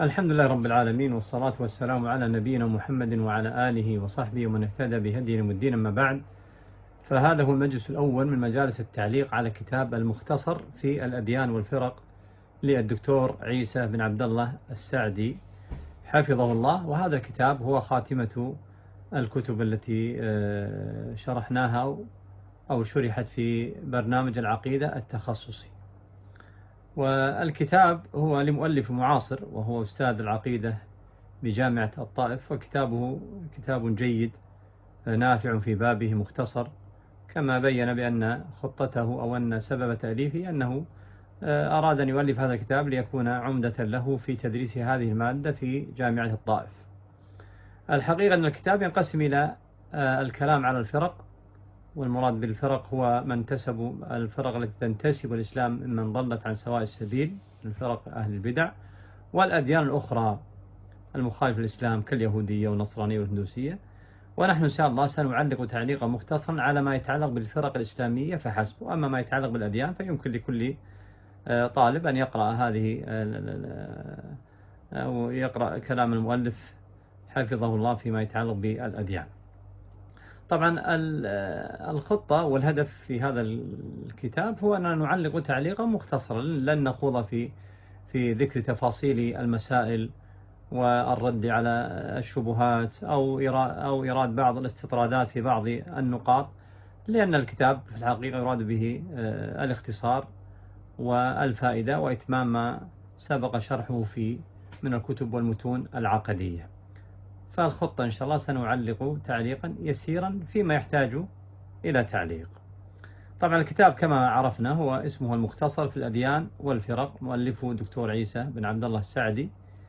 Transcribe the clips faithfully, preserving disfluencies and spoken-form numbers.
الحمد لله رب العالمين، والصلاة والسلام على نبينا محمد وعلى آله وصحبه ومن اهتدى بهديه يوم الدين. أما بعد، فهذا هو المجلس الأول من مجالس التعليق على كتاب المختصر في الأديان والفرق للدكتور عيسى بن عبد الله السعدي حفظه الله. وهذا الكتاب هو خاتمة الكتب التي شرحناها أو شرحت في برنامج العقيدة التخصصي. والكتاب هو لمؤلف معاصر وهو أستاذ العقيدة بجامعة الطائف، وكتابه كتاب جيد نافع في بابه مختصر، كما بين بأن خطته أو أن سبب تأليفه أنه أراد أن يؤلف هذا الكتاب ليكون عمدة له في تدريس هذه المادة في جامعة الطائف. الحقيقة أن الكتاب ينقسم إلى الكلام على الفرق، والمراد بالفرق هو من انتسبوا الفرق التي تنتسب الإسلام ممن ضلت عن سواء السبيل من فرق أهل البدع، والأديان الأخرى المخالفة للإسلام كاليهودية والنصرانية والهندوسية. ونحن إن شاء الله سنعلق تعليقا مختصرا على ما يتعلق بالفرق الإسلامية فحسب، وأما ما يتعلق بالأديان فيمكن لكل طالب أن يقرأ هذه أو يقرأ كلام المؤلف حفظه الله فيما يتعلق بالأديان. طبعا الخطة والهدف في هذا الكتاب هو أن نعلق تعليقا مختصرا، لن نخوض في في ذكر تفاصيل المسائل والرد على الشبهات أو أو إيراد بعض الاستطرادات في بعض النقاط، لأن الكتاب في الحقيقة يراد به الاختصار والفائدة وإتمام ما سبق شرحه في من الكتب والمتون العقدية. فالخطة إن شاء الله سنعلق تعليقا يسيرا فيما يحتاج إلى تعليق. طبعا الكتاب كما عرفنا هو اسمه المختصر في الأديان والفرق، مؤلفه دكتور عيسى بن عبد الله السعدي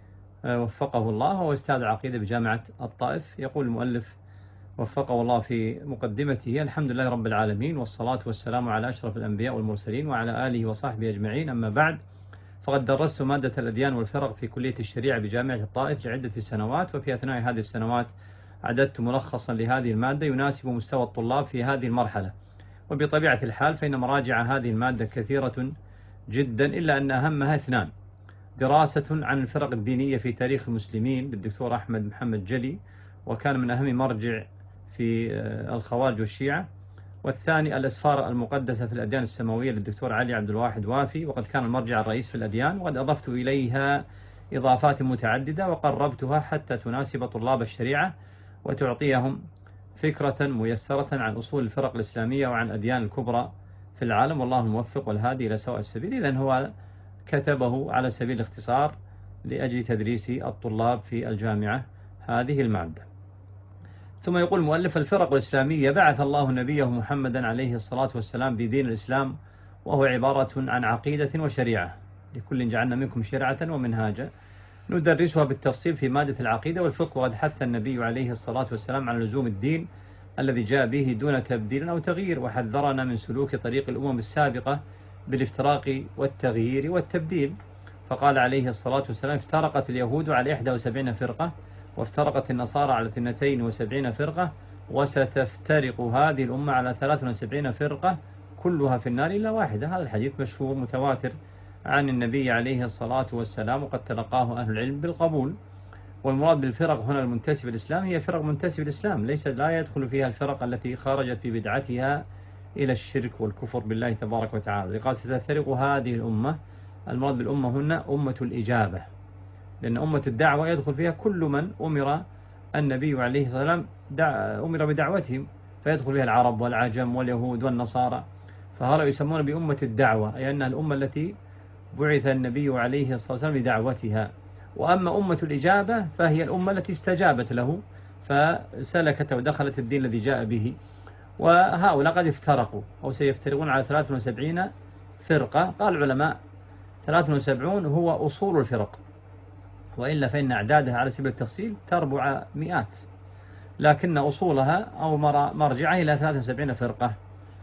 وفقه الله، هو أستاذ العقيدة بجامعة الطائف. يقول المؤلف وفقه الله في مقدمته: الحمد لله رب العالمين، والصلاة والسلام على أشرف الأنبياء والمرسلين وعلى آله وصحبه أجمعين. أما بعد، فقد درست مادة الأديان والفرق في كلية الشريعة بجامعة الطائف لعدة سنوات، وفي أثناء هذه السنوات عددت ملخصا لهذه المادة يناسب مستوى الطلاب في هذه المرحلة. وبطبيعة الحال فإن مراجع هذه المادة كثيرة جدا، إلا أن أهمها اثنان: دراسة عن الفرق الدينية في تاريخ المسلمين للدكتور أحمد محمد جلي، وكان من أهم مرجع في الخوارج والشيعة، والثاني الأسفار المقدسة في الأديان السماوية للدكتور علي عبد الواحد وافي، وقد كان المرجع الرئيس في الأديان، وقد أضفت إليها إضافات متعددة وقربتها حتى تناسب طلاب الشريعة وتعطيهم فكرة ميسرة عن أصول الفرق الإسلامية وعن الأديان الكبرى في العالم، والله الموفق والهادي إلى سواء السبيل. إذن هو كتبه على سبيل الاختصار لأجل تدريس الطلاب في الجامعة هذه المادة. ثم يقول المؤلف: الفرق الإسلامية بعث الله نبيه محمدا عليه الصلاة والسلام بدين الإسلام، وهو عبارة عن عقيدة وشريعة، لكل جعلنا منكم شرعة ومنهاجا ندرسها بالتفصيل في مادة العقيدة والفقه. وقد حث النبي عليه الصلاة والسلام على لزوم الدين الذي جاء به دون تبديل أو تغيير، وحذرنا من سلوك طريق الأمم السابقة بالافتراق والتغيير والتبديل. فقال عليه الصلاة والسلام: افترقت اليهود على إحدى وسبعين فرقة، وافترقت النصارى على اثنتين وسبعين فرقة، وستفترق هذه الأمة على ثلاث وسبعين فرقة كلها في النار إلا واحدة. هذا الحديث مشهور متواتر عن النبي عليه الصلاة والسلام، وقد تلقاه أهل العلم بالقبول. والمراد بالفرق هنا المنتسب الإسلام هي فرق منتسب الإسلام، ليس لا يدخل فيها الفرق التي خرجت ببدعتها إلى الشرك والكفر بالله تبارك وتعالى. قال ستفترق هذه الأمة، المراد بالأمة هنا أمة الإجابة، لأن أمة الدعوة يدخل فيها كل من أمر النبي عليه الصلاة والسلام دع... أمر بدعوتهم، فيدخل فيها العرب والعجم واليهود والنصارى، فهؤلاء يسمون بأمة الدعوة، أي أنها الأمة التي بعث النبي عليه الصلاة والسلام لدعوتها. وأما أمة الإجابة فهي الأمة التي استجابت له فسلكت ودخلت الدين الذي جاء به. وهؤلاء قد افترقوا أو سيفترقون على ثلاث وسبعين فرقة. قال العلماء: ثلاث وسبعون هو أصول الفرق، وإلا فإن أعدادها على سبيل التفصيل تربع مئات، لكن أصولها أو مرجعها إلى ثلاث وسبعين فرقة.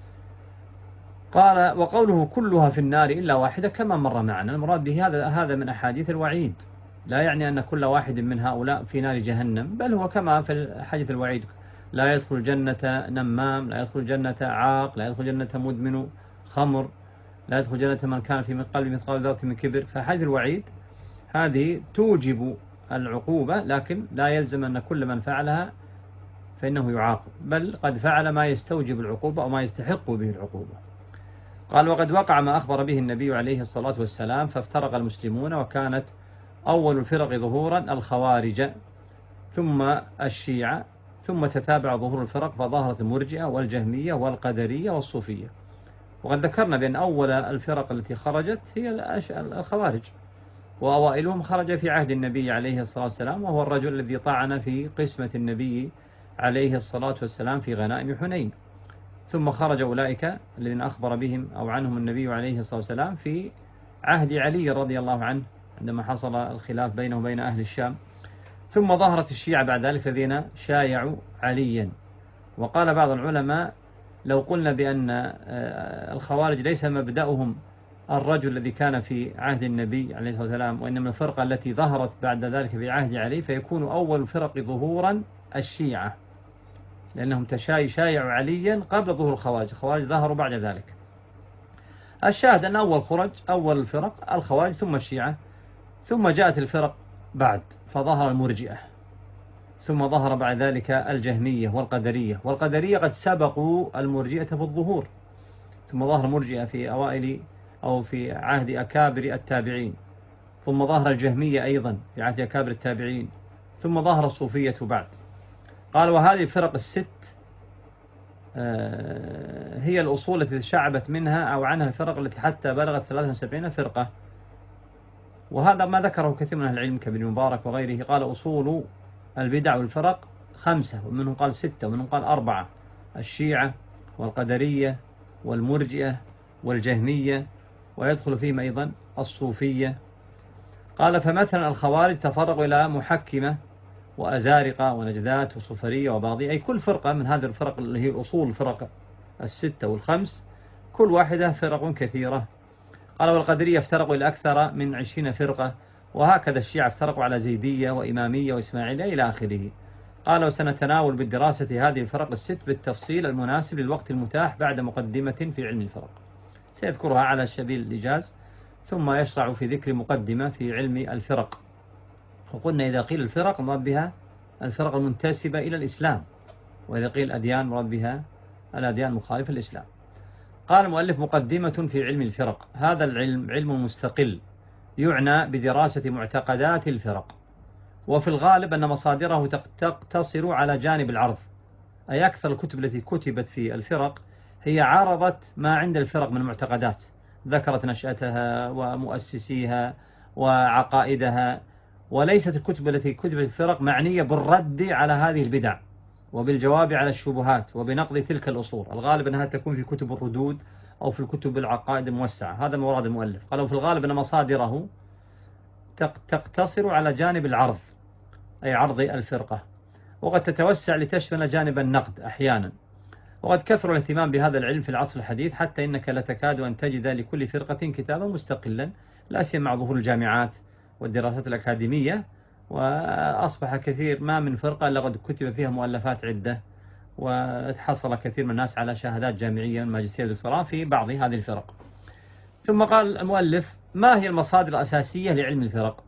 قال: وقوله كلها في النار إلا واحدة كما مر معنا، المراد به هذا هذا من أحاديث الوعيد، لا يعني أن كل واحد من هؤلاء في نار جهنم، بل هو كما في حديث الوعيد: لا يدخل الجنة نمام، لا يدخل الجنة عاق، لا يدخل الجنة مدمن خمر، لا يدخل الجنة من كان في قلبه مثقال ذرة من كبر. فحديث الوعيد هذه توجب العقوبة، لكن لا يلزم أن كل من فعلها فإنه يعاقب، بل قد فعل ما يستوجب العقوبة أو ما يستحق به العقوبة. قال: وقد وقع ما أخبر به النبي عليه الصلاة والسلام، فافترق المسلمون، وكانت أول الفرق ظهورا الخوارج، ثم الشيعة، ثم تتابع ظهور الفرق، فظهرت المرجئة والجهمية والقدرية والصوفية. وقد ذكرنا بأن أول الفرق التي خرجت هي الخوارج، وأوائلهم خرج في عهد النبي عليه الصلاة والسلام، وهو الرجل الذي طعن في قسمة النبي عليه الصلاة والسلام في غنائم حنين. ثم خرج أولئك الذين أخبر بهم أو عنهم النبي عليه الصلاة والسلام في عهد علي رضي الله عنه، عندما حصل الخلاف بينه وبين أهل الشام. ثم ظهرت الشيعة بعد ذلك الذين شايعوا عليا. وقال بعض العلماء: لو قلنا بأن الخوارج ليس مبدأهم الرجل الذي كان في عهد النبي عليه الصلاة والسلام، وإنما الفرقة التي ظهرت بعد ذلك في عهد علي، فيكون أول الفرق ظهورا الشيعة، لأنهم تشايعوا عليا قبل ظهور الخوارج، الخوارج ظهروا بعد ذلك. الشاهد أن أول خرج أول الفرق الخوارج، ثم الشيعة، ثم جاءت الفرق بعد، فظهر المرجئة، ثم ظهر بعد ذلك الجهمية والقدرية، والقدرية قد سبقوا المرجئة في الظهور، ثم ظهر المرجئة في أوائل أو في عهد أكابر التابعين، ثم ظهر الجهمية أيضا في عهد أكابر التابعين، ثم ظهر الصوفية بعد. قال: وهذه الفرق الست هي الأصول التي تشعبت منها أو عنها الفرق التي حتى بلغت ثلاثة وسبعين فرقة. وهذا ما ذكره كثير من أهل العلم كابن مبارك وغيره. قال: أصول البدع والفرق خمسة، ومنهم قال ستة، ومنهم قال أربعة: الشيعة والقدرية والمرجئة والجهمية، ويدخل فيهم أيضا الصوفية. قال: فمثلا الخوارج تفرقوا إلى محكمة وأزارقة ونجدات وصفرية وباضية، أي كل فرقة من هذه الفرق اللي هي أصول الفرق الستة والخمس، كل واحدة فرق كثيرة. قال: والقدرية افترقوا إلى أكثر من عشرين فرقة، وهكذا الشيعة افترقوا على زيدية وإمامية وإسماعيلية إلى آخره. قال: وسنتناول بالدراسة هذه الفرق الست بالتفصيل المناسب للوقت المتاح بعد مقدمة في علم الفرق، سيذكرها على سبيل الإيجاز، ثم يشرع في ذكر مقدمة في علم الفرق. وقلنا إذا قيل الفرق مراد بها الفرق المنتسبة إلى الإسلام، وإذا قيل الأديان مراد بها الأديان المخالفة للإسلام. قال المؤلف: مقدمة في علم الفرق. هذا العلم علم مستقل يعنى بدراسة معتقدات الفرق، وفي الغالب أن مصادره تقتصر على جانب العرض، أي أكثر الكتب التي كتبت في الفرق هي عرضت ما عند الفرق من معتقدات، ذكرت نشأتها ومؤسسيها وعقائدها، وليست الكتب التي كتبت في الفرق معنية بالرد على هذه البدع وبالجواب على الشبهات وبنقد تلك الأصول. الغالب أنها تكون في كتب الردود أو في الكتب العقائد الموسعة، هذا مراد المؤلف. قالوا في الغالب أن مصادره تقتصر على جانب العرض، أي عرض الفرقة، وقد تتوسع لتشمل جانب النقد أحيانا. وقد كثر الاهتمام بهذا العلم في العصر الحديث، حتى إنك لا تكاد أن تجد لكل فرقة كتابا مستقلا، لا سيما مع ظهور الجامعات والدراسات الأكاديمية، وأصبح كثير ما من فرقة إلا قد كتب فيها مؤلفات عدة، وحصل كثير من الناس على شهادات جامعية ماجستير ودكتوراه في بعض هذه الفرق. ثم قال المؤلف: ما هي المصادر الأساسية لعلم الفرق؟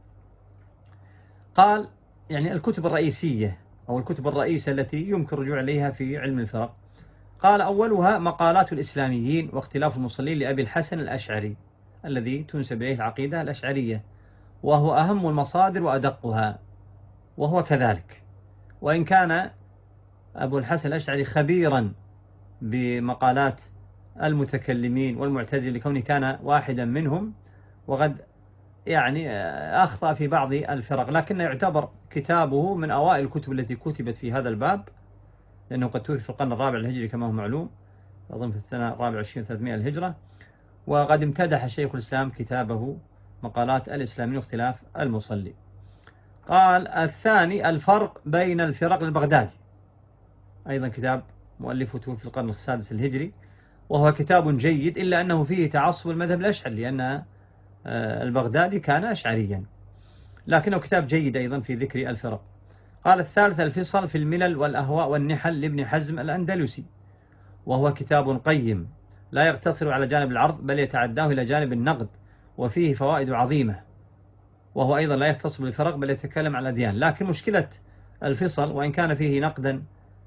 قال: يعني الكتب الرئيسية أو الكتب الرئيسة التي يمكن الرجوع إليها في علم الفرق. قال: أولها مقالات الإسلاميين واختلاف المصلين لأبي الحسن الأشعري، الذي تنسب إليه العقيدة الأشعرية، وهو أهم المصادر وأدقها، وهو كذلك، وإن كان أبو الحسن الأشعري خبيرا بمقالات المتكلمين والمعتزلة لكونه كان واحدا منهم، وقد يعني أخطأ في بعض الفرق، لكن يعتبر كتابه من أوائل الكتب التي كتبت في هذا الباب، لأنه قد توفي في القرن الرابع الهجري كما هو معلوم، أظن في السنة الرابعة والعشرين وثلاثمائة الهجرة. وقد امتدح شيخ الإسلام كتابه مقالات الإسلاميين واختلاف المصلي. قال: الثاني الفرق بين الفرق البغدادي، أيضا كتاب مؤلفته في القرن السادس الهجري، وهو كتاب جيد، إلا أنه فيه تعصب المذهب الأشعري، لأن البغدادي كان أشعريا، لكنه كتاب جيد أيضا في ذكر الفرق. قال: الثالث الفصل في الملل والأهواء والنحل لابن حزم الأندلسي، وهو كتاب قيم لا يقتصر على جانب العرض، بل يتعداه إلى جانب النقد، وفيه فوائد عظيمة. وهو أيضا لا يختص بالفرق بل يتكلم عن الأديان. لكن مشكلة الفصل وإن كان فيه نقدا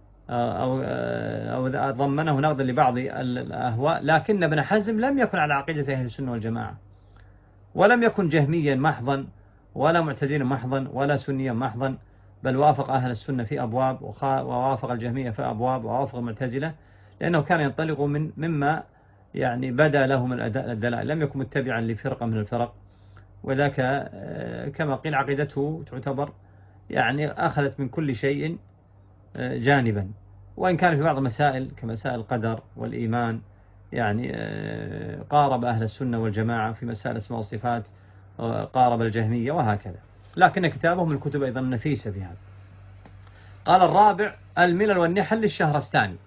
أو أو ضمنه نقدا لبعض الأهواء، لكن ابن حزم لم يكن على عقيدة أهل السنة والجماعة، ولم يكن جهميا محضا ولا معتدلا محضا ولا سنيا محضا، بل وافق أهل السنة في أبواب ووافق الجهمية في أبواب ووافق المعتزلة، لأنه كان ينطلق من مما يعني بدا له من الدلائل، لم يكن متبعا لفرقة من الفرق. وذاك كما قيل عقيدته تعتبر يعني أخذت من كل شيء جانبا، وإن كان في بعض المسائل كمسائل القدر والإيمان يعني قارب أهل السنة والجماعة، في مسائل اسماء والصفات قارب الجهمية وهكذا، لكن كتابه من الكتب أيضا نفيسة في هذا. قال الرابع الملل والنحل للشهرستاني،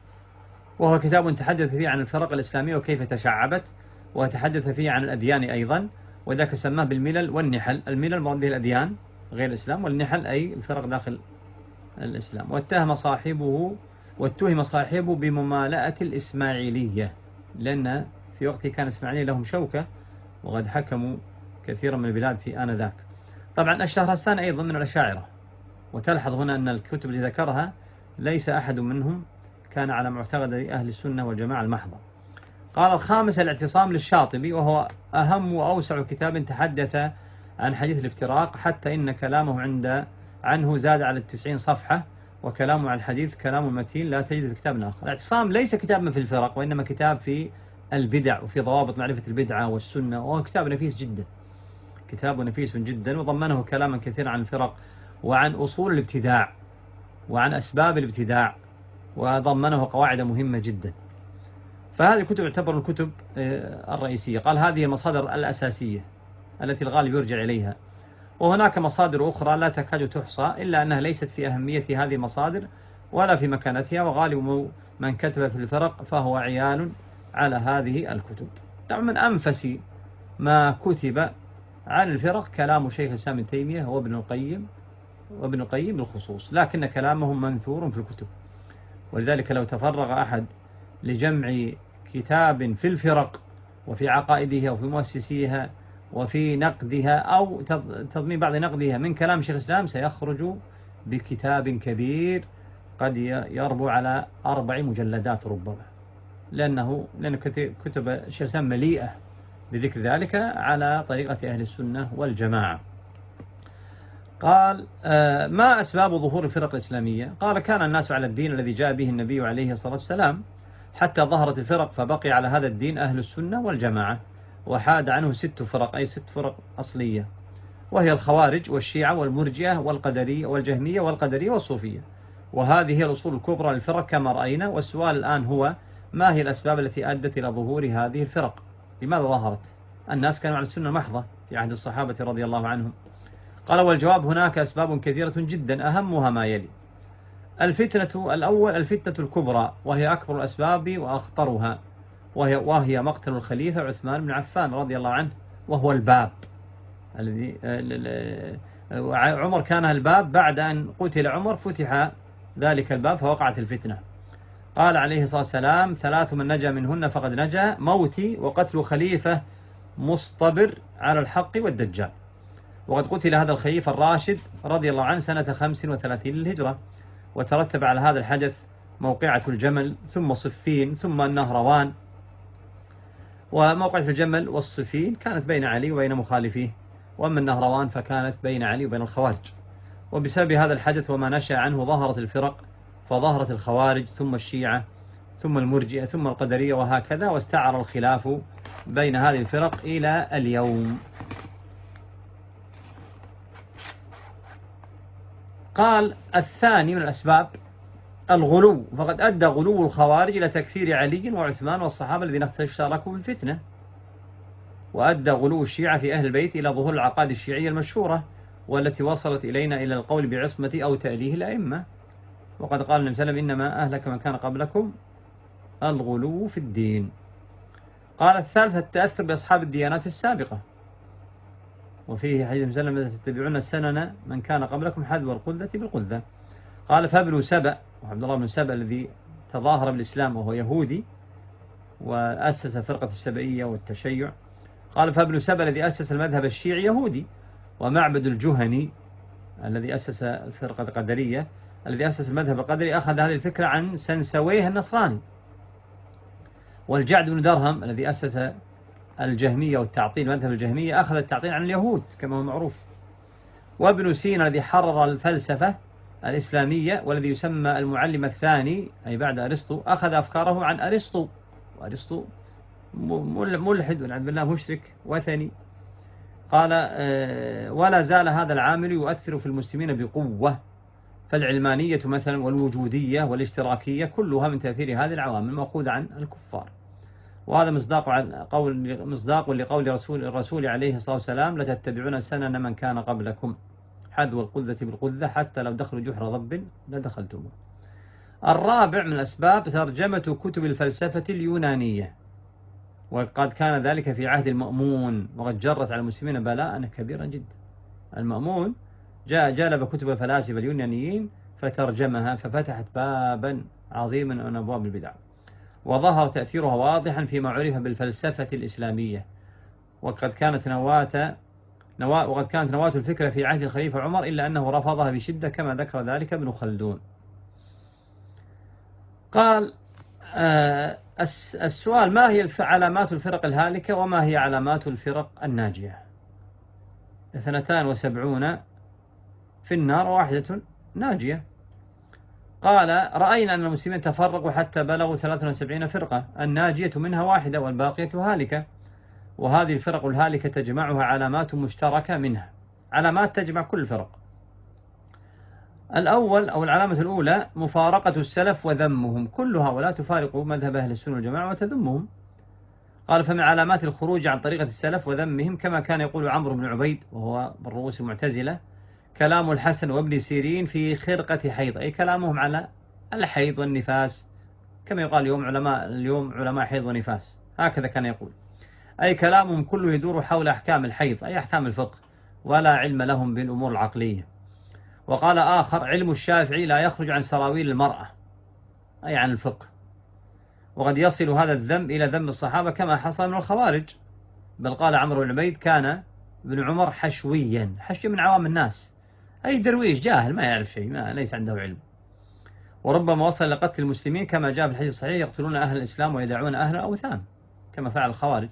وهو كتاب تحدث فيه عن الفرق الإسلامية وكيف تشعبت، وتحدث فيه عن الأديان أيضا، وذاك سماه بالملل والنحل. الملل مراد به الأديان غير الإسلام، والنحل أي الفرق داخل الإسلام. واتهم صاحبه واتهم صاحبه بممالأة الإسماعيلية، لأن في وقته كان الإسماعيلية لهم شوكة وقد حكموا كثيرا من البلاد في آنذاك. طبعا الشهرستاني أيضا من الأشاعرة، وتلحظ هنا أن الكتب اللي ذكرها ليس أحد منهم كان على معتقد أهل السنة والجماعة المحضة. قال الخامس الاعتصام للشاطبي، وهو أهم وأوسع كتاب تحدث عن حديث الافتراق، حتى إن كلامه عند عنه زاد على التسعين صفحة، وكلامه عن الحديث كلام متين لا تجد في كتاب آخر. الاعتصام ليس كتاب في الفرق، وإنما كتاب في البدع وفي ضوابط معرفة البدعة والسنة، وهو كتاب نفيس جدا، كتاب نفيس جدا، وضمنه كلاما كثيرا عن الفرق وعن أصول الابتداع وعن أسباب الابتداع، وضمنه قواعد مهمة جدا. فهذه الكتب تعتبر الكتب الرئيسية. قال هذه المصادر الأساسية التي الغالب يرجع إليها، وهناك مصادر أخرى لا تكاد تحصى، إلا أنها ليست في أهمية هذه المصادر ولا في مكانتها، وغالب من كتب في الفرق فهو عيال على هذه الكتب. طبعا من أنفس ما كتب عن الفرق كلام شيخ الإسلام ابن تيمية وابن القيم وابن القيم بالخصوص، لكن كلامهم منثور في الكتب. ولذلك لو تفرغ أحد لجمع كتاب في الفرق وفي عقائدها وفي مؤسسيها وفي نقدها أو تضمين بعض نقدها من كلام شيخ الإسلام، سيخرج بكتاب كبير قد يربو على أربع مجلدات ربما، لأنه لأن كتب شيخ الإسلام مليئة بذكر ذلك على طريقة أهل السنة والجماعة. قال ما أسباب ظهور الفرق الإسلامية؟ قال كان الناس على الدين الذي جاء به النبي عليه الصلاة والسلام حتى ظهرت الفرق، فبقي على هذا الدين أهل السنة والجماعة، وحاد عنه ست فرق، أي ست فرق أصلية، وهي الخوارج والشيعة والمرجئة والقدرية والجهمية والقدرية والصوفية. وهذه هي الأصول الكبرى للفرق كما رأينا. والسؤال الآن هو ما هي الأسباب التي أدت إلى ظهور هذه الفرق؟ لماذا ظهرت؟ الناس كانوا على السنة محضة في عهد الصحابة رضي الله عنهم. قال والجواب هناك أسباب كثيرة جدا، أهمها ما يلي: الفتنة الأول الفتنة الكبرى، وهي أكبر الأسباب وأخطرها، وهي, وهي مقتل الخليفة عثمان بن عفان رضي الله عنه، وهو الباب الذي عمر كان الباب، بعد أن قتل عمر فتح ذلك الباب فوقعت الفتنة. قال عليه الصلاة والسلام: ثلاث من نجا منهن فقد نجا، موتي وقتل خليفة مصطبر على الحق والدجال. وقد قتل هذا الخليفة الراشد رضي الله عنه سنة خمس وثلاثين للهجرة، وترتب على هذا الحدث موقعة الجمل ثم صفين ثم النهروان. وموقعة الجمل والصفين كانت بين علي وبين مخالفيه، وأما النهروان فكانت بين علي وبين الخوارج. وبسبب هذا الحدث وما نشأ عنه ظهرت الفرق، فظهرت الخوارج ثم الشيعة ثم المرجئة ثم القدرية وهكذا، واستعر الخلاف بين هذه الفرق إلى اليوم. قال الثاني من الأسباب الغلو، فقد أدى غلو الخوارج إلى تكفير علي وعثمان والصحابة الذين اشتركوا في الفتنة. وأدى غلو الشيعة في أهل البيت إلى ظهور العقائد الشيعية المشهورة، والتي وصلت إلينا إلى القول بعصمة أو تأليه الأئمة. وقد قال النبي صلى الله عليه وسلم: إنما أهلك من كان قبلكم الغلو في الدين. قال الثالث التأثر بأصحاب الديانات السابقة، وفيه حديث النبي صلى الله عليه وسلم: تتبعون السنن من كان قبلكم حذو القذة بالقذة. قال فابن سبأ، وعبد الله بن سبأ الذي تظاهر بالإسلام وهو يهودي وأسس فرقة السبئية والتشيع. قال فابن سبأ الذي أسس المذهب الشيعي يهودي، ومعبد الجهني الذي أسس الفرقة القدرية الذي أسس المذهب القدري أخذ هذه الفكرة عن سنسويه النصراني. والجعد بن درهم الذي أسس الجهمية والتعطيل مذهب الجهمية أخذ التعطيل عن اليهود كما هو معروف. وابن سينا الذي حرر الفلسفة الإسلامية والذي يسمى المعلم الثاني أي بعد أرسطو أخذ أفكاره عن أرسطو، وأرسطو ملحد والعياذ بالله مشرك وثني. قال ولا زال هذا العامل يؤثر في المسلمين بقوة، فالعلمانية مثلا والوجودية والاشتراكية كلها من تأثير هذه العوامل مأخوذة عن الكفار. وهذا مصداق قول مصداق لقول رسول الرسول عليه الصلاة والسلام لتتبعون سنن من كان قبلكم حذو القذة بالقذة حتى لو دخلوا جحر ضب لدخلتموه. الرابع من الأسباب ترجمة كتب الفلسفة اليونانية، وقد كان ذلك في عهد المأمون، وقد جرت على المسلمين بلاء كبيرا جدا. المأمون جاء جلب كتب الفلاسفة اليونانيين فترجمها ففتحت بابا عظيما من أبواب البدع، وظهر تأثيرها واضحا فيما عرف بالفلسفة الإسلامية. وقد كانت نواة نواة وقد كانت نواة الفكرة في عهد الخليفة عمر إلا أنه رفضها بشدة كما ذكر ذلك ابن خلدون. قال آه السؤال: ما هي علامات الفرق الهالكة وما هي علامات الفرق الناجية؟ اثنتان وسبعون في النار وواحدة ناجية. قال: رأينا أن المسلمين تفرقوا حتى بلغوا ثلاث وسبعين فرقة، الناجية منها واحدة والباقية هالكة. وهذه الفرق الهالكة تجمعها علامات مشتركة منها، علامات تجمع كل الفرق. الأول أو العلامة الأولى مفارقة السلف وذمهم، كل هؤلاء تفارق مذهب أهل السنة والجماعة وتذمهم. قال: فمن علامات الخروج عن طريقة السلف وذمهم كما كان يقول عمرو بن عبيد وهو من رؤوس المعتزلة كلام الحسن وابن سيرين في خرقة حيض، أي كلامهم على الحيض والنفاس كما يقال اليوم علماء اليوم علماء حيض ونفاس، هكذا كان يقول، أي كلامهم كله يدور حول أحكام الحيض أي أحكام الفقه، ولا علم لهم بالأمور العقلية. وقال آخر: علم الشافعي لا يخرج عن سراويل المرأة أي عن الفقه. وقد يصل هذا الذم إلى ذم الصحابة كما حصل من الخوارج. بل قال عمرو بن عبيد: كان ابن عمر حشويا، حشوي من عوام الناس أي درويش جاهل ما يعرف شيء، ما ليس عنده علم. وربما وصل إلى قتل المسلمين كما جاء في الحديث الصحيح: يقتلون أهل الإسلام ويدعون أهل الأوثان كما فعل الخوارج.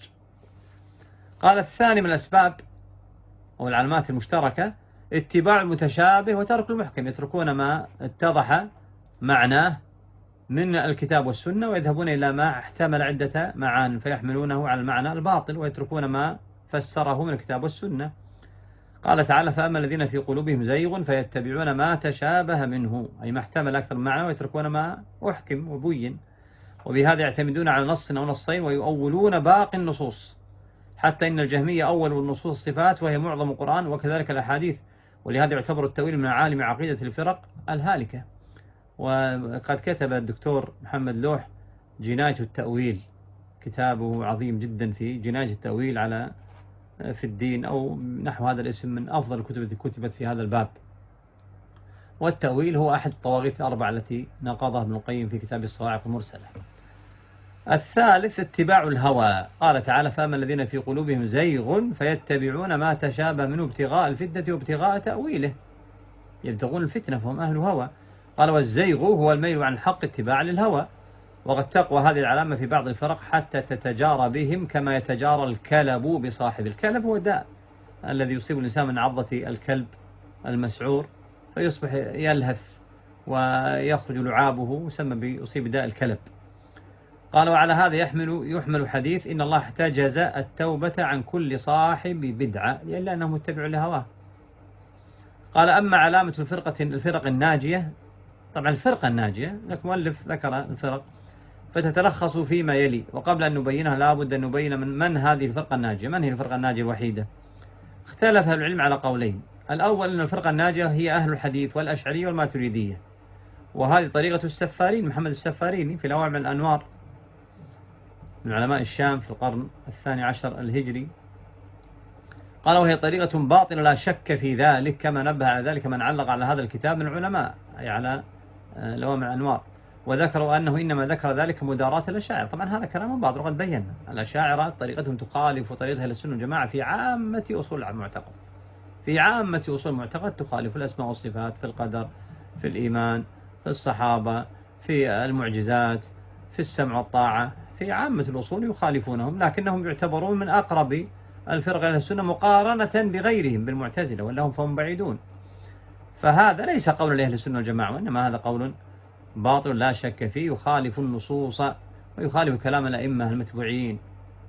قال: الثاني من الأسباب أو العلامات المشتركة اتباع المتشابه وترك المحكم، يتركون ما اتضح معناه من الكتاب والسنة ويذهبون إلى ما احتمل عدة معان فيحملونه على المعنى الباطل، ويتركون ما فسره من الكتاب والسنة. قال تعالى: فأما الذين في قلوبهم زيغ فيتبعون ما تشابه منه، أي ما احتمل أكثر من معنى ويتركون ما أحكم وبين. وبهذا يعتمدون على نص أو نصين ويؤولون باقي النصوص، حتى إن الجهمية أولوا النصوص الصفات وهي معظم القرآن وكذلك الأحاديث، ولهذا يعتبر التأويل من عالم عقيدة الفرق الهالكة. وقد كتب الدكتور محمد لوح جناية التأويل، كتابه عظيم جدا في جناية التأويل على في الدين أو نحو هذا الاسم، من أفضل الكتب التي كتبت في هذا الباب. والتأويل هو أحد الطواغيت الأربعة التي ناقضها ابن القيم في كتاب الصواعق المرسلة. الثالث اتباع الهوى. قال تعالى: فأما الذين في قلوبهم زيغ فيتبعون ما تشابه منه ابتغاء الفتنة وابتغاء تأويله، يبتغون الفتنة فهم أهل هوى. قال: والزيغ هو الميل عن الحق اتباعا للهوى. وقد تقوى هذه العلامة في بعض الفرق حتى تتجارى بهم كما يتجارى الكلب بصاحب. الكلب هو داء الذي يصيب الإنسان من عضة الكلب المسعور فيصبح يلهث ويخرج لعابه، يسمى بيصيب داء الكلب. قال: وعلى هذا يحمل يحمل حديث إن الله احتجز التوبة عن كل صاحب بدعة إلا أنه متبع لهواه. قال: أما علامة الفرقة الفرق الناجية، طبعا الفرقة الناجية لك مؤلف ذكر الفرق فتتلخص فيما يلي، وقبل أن نبينها لابد أن نبين من, من هذه الفرقة الناجية، من هي الفرقة الناجية الوحيدة. اختلف أهل العلم على قولين: الأول أن الفرقة الناجية هي أهل الحديث والأشعرية والماتريدية، وهذه طريقة السفارين محمد السفاريني في الأوائل من الأنوار من علماء الشام في القرن الثاني عشر الهجري. قال: وهي طريقة باطلة لا شك في ذلك، كما نبه على ذلك من علق على هذا الكتاب من العلماء أي على لوامع الأنوار، وذكروا أنه إنما ذكر ذلك مداراة الأشاعرة. طبعا هذا كلام باطل وقد بينا الأشاعرة طريقتهم تخالف طريقة أهل السنة والجماعة في عامة أصول المعتقد، في عامة أصول المعتقد تخالف الأسماء والصفات، في القدر، في الإيمان، في الصحابة، في المعجزات، في السمع والطاعة، في عامة الأصول يخالفونهم، لكنهم يعتبرون من أقرب الفرق إلى السنة مقارنة بغيرهم بالمعتزلة، ولا فهم بعيدون. فهذا ليس قول لأهل السنة والجماعة، وإنما هذا قول باطل لا شك فيه، يخالف النصوص ويخالف كلام الأئمة المتبوعين.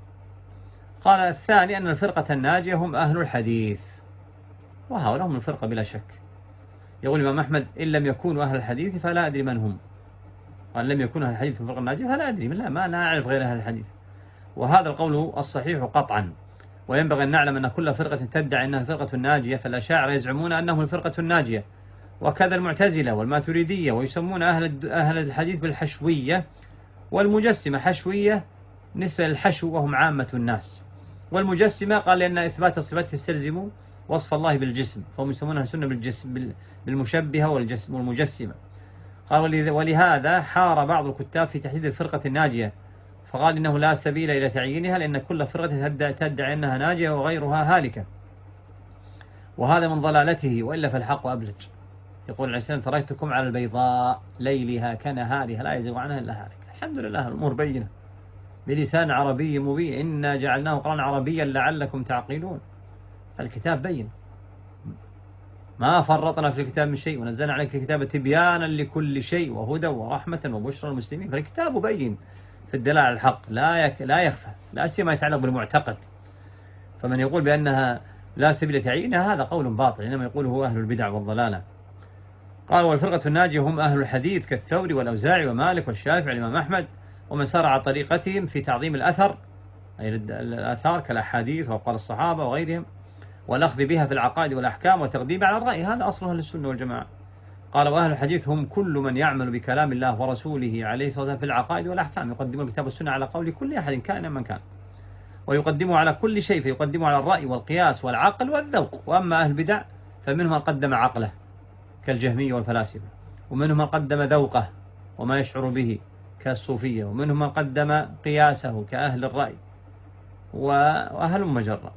قال الثاني أن الفرقة الناجية هم أهل الحديث، وهؤلاء هم الفرقة بلا شك. يقول الإمام أحمد إن لم يكونوا أهل الحديث فلا أدري من هم. قال لم يكونوا أهل الحديث في الفرقة الناجية فلا أدري من، لا ما نعرف غير أهل الحديث. وهذا القول الصحيح قطعا. وينبغي أن نعلم أن كل فرقة تدعي أنها الفرقة الناجية، فالأشاعرة يزعمون أنهم الفرقة الناجية، وكذا المعتزلة والماتريدية، ويسمون أهل أهل الحديث بالحشوية، والمجسمة حشوية نسبة للحشو وهم عامة الناس. والمجسمة قال لأن إثبات الصفات يستلزم وصف الله بالجسم، فهم يسمونها السنة بالجسم بالمشبهة والجسم والمجسمة. قال ولهذا حار بعض الكتاب في تحديد الفرقة الناجية، فقال إنه لا سبيل إلى تعيينها، لأن كل فرقة تدعي أنها ناجية وغيرها هالكة، وهذا من ضلالته، وإلا فالحق أبلج. يقول العسان تركتكم على البيضاء ليلها كنهارها لا يزيغ عنها إلا هالك. الحمد لله الأمور بينة بلسان عربي مبين، إنا جعلناه قرآن عربيا لعلكم تعقلون. الكتاب بين، ما فرطنا في الكتاب من شيء، ونزلنا عليك في الكتاب تبيانا لكل شيء وهدى ورحمة وبشرى للمسلمين. فالكتاب بين في الدلالة على الحق، لا يك لا يخفى، لا سيما يتعلق بالمعتقد. فمن يقول بأنها لا سبيل تعيينها هذا قول باطل، إنما يقوله هو أهل البدع والضلالة. قال والفرقة الناجية هم أهل الحديث كالثوري والأوزاعي ومالك والشافعي والإمام أحمد، ومن سار على طريقتهم في تعظيم الأثر، أي الآثار كالأحاديث وأقوال الصحابة وغيرهم، والأخذ بها في العقائد والأحكام وتقديم على الرأي، هذا أصلها للسنة والجماعة. قال وأهل الحديث هم كل من يعمل بكلام الله ورسوله عليه الصلاة والسلام في العقائد والأحكام، يقدم الكتاب والسنة على قول كل أحد كان من كان، ويقدمه على كل شيء، فيقدمه على الرأي والقياس والعقل والذوق. وأما أهل البدع فمنهم من قدم عقله كالجهمية والفلاسفة، ومنهم من قدم ذوقه وما يشعر به كالصوفية، ومنهم من قدم قياسه كأهل الرأي وأهل مجرة.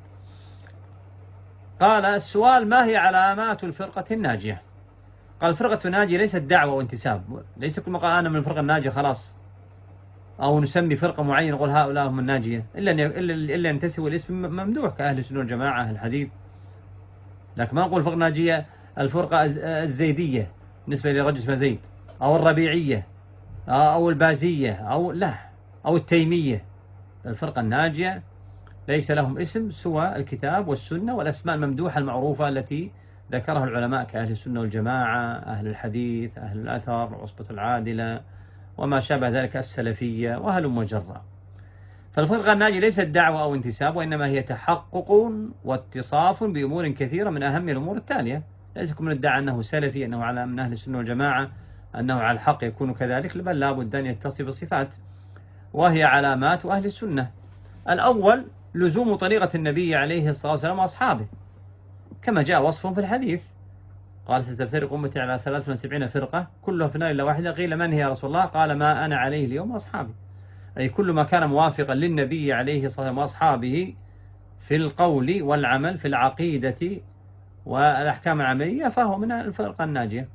قال السؤال ما هي علامات الفرقة الناجية؟ قال الفرقة الناجية ليست دعوة وانتساب، ليس كل ما قال أنا من الفرقة الناجية خلاص، أو نسمي فرقة معينة نقول هؤلاء هم الناجية، إلا أن إلا إلا ينتسبوا الاسم ممدوح كأهل السنة والجماعة أهل الحديث. لكن ما نقول الفرقة الناجية الفرقة الزيدية بالنسبة لرجل اسمه زيد، أو الربيعية أو البازية، أو لا، أو التيمية. الفرقة الناجية ليس لهم اسم سوى الكتاب والسنة والأسماء الممدوحة المعروفة التي ذكرها العلماء كأهل السنة والجماعة، أهل الحديث، أهل الأثر، عصبة العادلة، وما شابه ذلك السلفية وهلم جرا. فالفرقة الناجية ليست دعوة أو انتساب، وإنما هي تحقق واتصاف بأمور كثيرة، من أهم الأمور التالية: ليس من ادعى أنه سلفي، أنه على من أهل السنة والجماعة، أنه على الحق يكون كذلك، بل لا بد أن يتصف بصفات، وهي علامات أهل السنة. الأول لزوم طريقة النبي عليه الصلاة والسلام وأصحابه، كما جاء وصفهم في الحديث، قال ستفترق أمتي على ثلاث وسبعين فرقة كلها في النار إلا واحدة، قيل من هي يا رسول الله؟ قال ما أنا عليه اليوم وأصحابي. أي كل ما كان موافقا للنبي عليه الصلاة والسلام وأصحابه في القول والعمل في العقيدة والأحكام العملية فهو من الفرقة الناجية.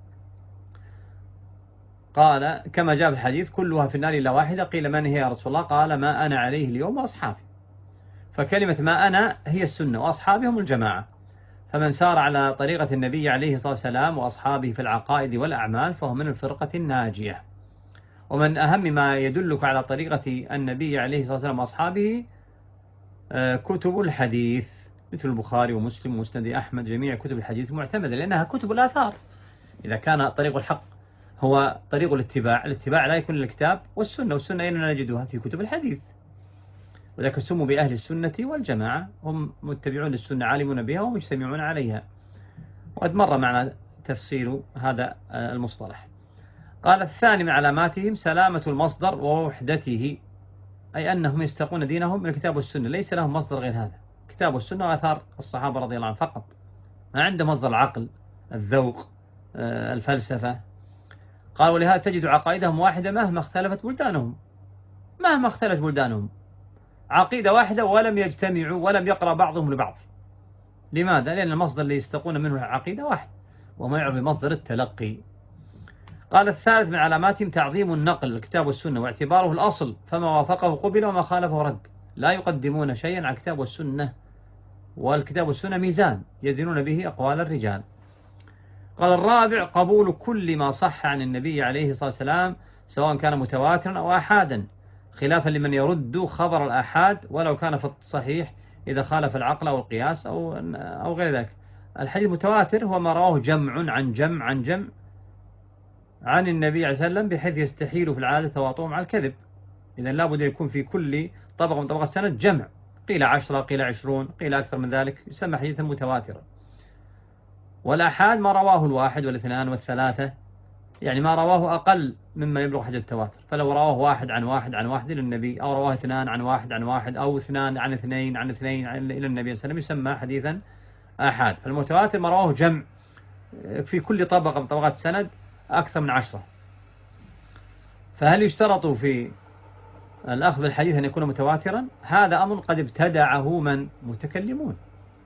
قال كما جاء في الحديث كلها في النار إلا واحدة، قيل من هي يا رسول الله؟ قال ما أنا عليه اليوم وأصحابي. فكلمة ما أنا هي السنة، وأصحابي هم الجماعة. فمن سار على طريقة النبي عليه الصلاة والسلام وأصحابه في العقائد والأعمال فهو من الفرقة الناجية. ومن أهم ما يدلك على طريقة النبي عليه الصلاة والسلام وأصحابه كتب الحديث، مثل البخاري ومسلم ومسند أحمد، جميع كتب الحديث معتمدة لأنها كتب الآثار. إذا كان طريق الحق هو طريق الاتباع، الاتباع لا يكون للكتاب والسنة، والسنة أين نجدها؟ في كتب الحديث. وذلك سموا بأهل السنة والجماعة، هم متبعون للسنة عالمون بها ومجتمعون عليها، وقد مر معنا تفسير هذا المصطلح. قال الثاني من علاماتهم سلامة المصدر ووحدته، أي أنهم يستقون دينهم من الكتاب والسنة، ليس لهم مصدر غير هذا، كتاب والسنة وآثار الصحابة رضي الله عنهم فقط، ما عنده مصدر العقل، الذوق، الفلسفة. قال ولهذا تجد عقائدهم واحدة مهما اختلفت بلدانهم، مهما اختلفت بلدانهم عقيدة واحدة، ولم يجتمعوا ولم يقرأ بعضهم لبعض، لماذا؟ لأن المصدر اللي يستقون منه العقيدة واحد، وما يعرف بمصدر التلقي. قال الثالث من علاماتهم تعظيم النقل الكتاب والسنة واعتباره الأصل، فما وافقه قبل وما خالفه رد، لا يقدمون شيئا على الكتاب والسنة، والكتاب والسنة ميزان يزنون به أقوال الرجال. قال الرابع قبول كل ما صح عن النبي عليه الصلاة والسلام سواء كان متواترا أو أحادا، خلافا لمن يرد خبر الآحاد ولو كان في الصحيح إذا خالف العقل أو القياس أو أو غير ذلك. الحديث المتواتر هو ما رواه جمع عن جمع عن جمع عن النبي عليه الصلاة والسلام بحيث يستحيل في العادة تواطؤهم على الكذب. إذا لابد أن يكون في كل طبقة من طبقات السند جمع، قيل عشرة قيل عشرون قيل أكثر من ذلك، يسمى حديثا متواترا. والآحاد ما رواه الواحد والاثنان والثلاثة، يعني ما رواه أقل مما يبلغ حد التواتر، فلو رواه واحد عن واحد عن واحد إلى النبي، أو رواه اثنان عن واحد عن واحد، أو اثنان عن اثنين عن اثنين إلى النبي صلى الله عليه وسلم، يسمى حديثا آحاد. فالمتواتر ما رواه جمع في كل طبقة من طبقات السند أكثر من عشرة. فهل يشترط في الأخذ بالحديث أن يكون متواترا؟ هذا أمر قد ابتدعه من متكلمون،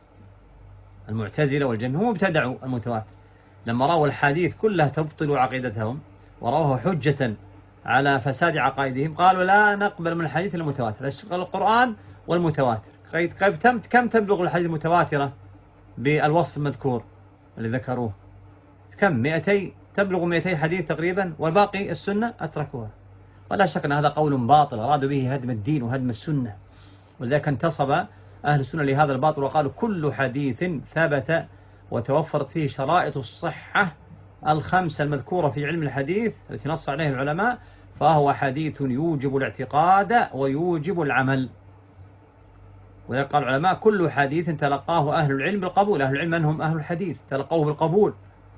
المعتزلة والجمهور ابتدعوا المتواتر لما رأوا الحديث كلها تبطل عقيدتهم وروه حجة على فساد عقائدهم، قالوا لا نقبل من الحديث المتواتر، القرآن والمتواتر. كم تبلغ الحديث المتواترة بالوصف المذكور اللي ذكروه؟ كم؟ مئتي، تبلغ مئتي حديث تقريبا، والباقي السنة أتركوها. ولا شك أن هذا قول باطل أرادوا به هدم الدين وهدم السنة، ولذلك انتصب أهل السنة لهذا الباطل وقالوا كل حديث ثبت وتوفرت فيه شرائط الصحة الخمسة المذكورة في علم الحديث التي نص عليه العلماء فهو حديث يوجب الاعتقاد ويوجب العمل. ولذلك قال العلماء كل حديث تلقاه أهل العلم بالقبول. أهل العلم من هم؟ أهل الحديث، تلقوه بالقبول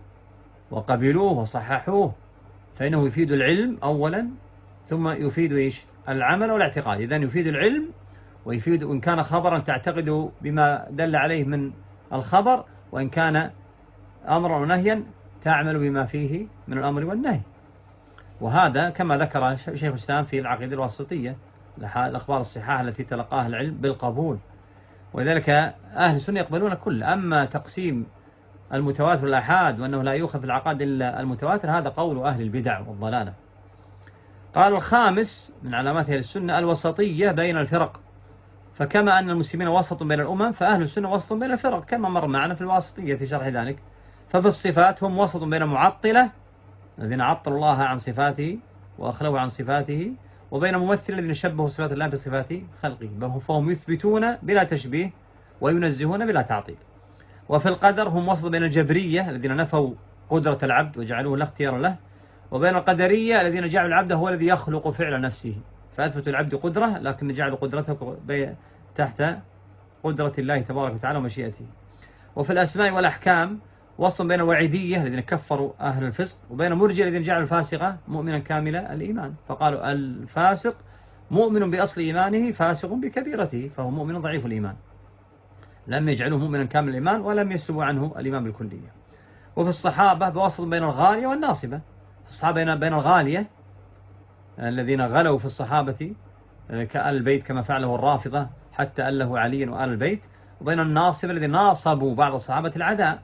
وقبلوه وصححوه، فإنه يفيد العلم أولا ثم يفيد إيش؟ العمل والاعتقاد. إذن يفيد العلم ويفيد إن كان خبرا تعتقد بما دل عليه من الخبر، وإن كان أمرا ونهيا تعمل بما فيه من الأمر والنهي. وهذا كما ذكر شيخ الإسلام في العقيدة الواسطية الأخبار الصحاح التي تلقاها العلم بالقبول، ولذلك أهل السنة يقبلون كل. أما تقسيم المتواتر والآحاد وأنه لا يؤخذ في العقائد إلا المتواتر هذا قول أهل البدع والضلالة. قال الخامس من علامات أهل السنة الوسطية بين الفرق، فكما أن المسلمين وسط بين الأمم فأهل السنة وسط بين الفرق كما مر معنا في الواسطية في شرح ذلك. ففي الصفات هم وسط بين المعطلة الذين عطلوا الله عن صفاته وأخلوا عن صفاته، وبين الممثل الذين شبهوا صفات الله بصفات خلقه، فهم يثبتون بلا تشبيه وينزهون بلا تعطيل. وفي القدر هم وسط بين الجبرية الذين نفوا قدرة العبد وجعلوه لا اختيار له، وبين القدرية الذين جعلوا العبد هو الذي يخلق فعل نفسه، فأثبتوا العبد قدرة لكن جعلوا قدرته تحت قدرة الله تبارك وتعالى ومشيئته. وفي الأسماء والأحكام وسط بين الوعيدية الذين كفروا أهل الفسق، وبين المرجئة الذين جعلوا الفاسقة مؤمنا كامل الإيمان، فقالوا الفاسق مؤمن بأصل إيمانه فاسق بكبيرته فهو مؤمن ضعيف الإيمان، لم يجعلوه مؤمنا كامل الإيمان ولم يسلبوا عنه الإيمان بالكلية. وفي الصحابة بوسط بين الغالية والناصبة، الصحابة بين الغالية الذين غلوا في الصحابة كآل البيت كما فعله الرافضة حتى أله علي وآل البيت، وبين الناصبة الذين ناصبوا بعض الصحابة العداء،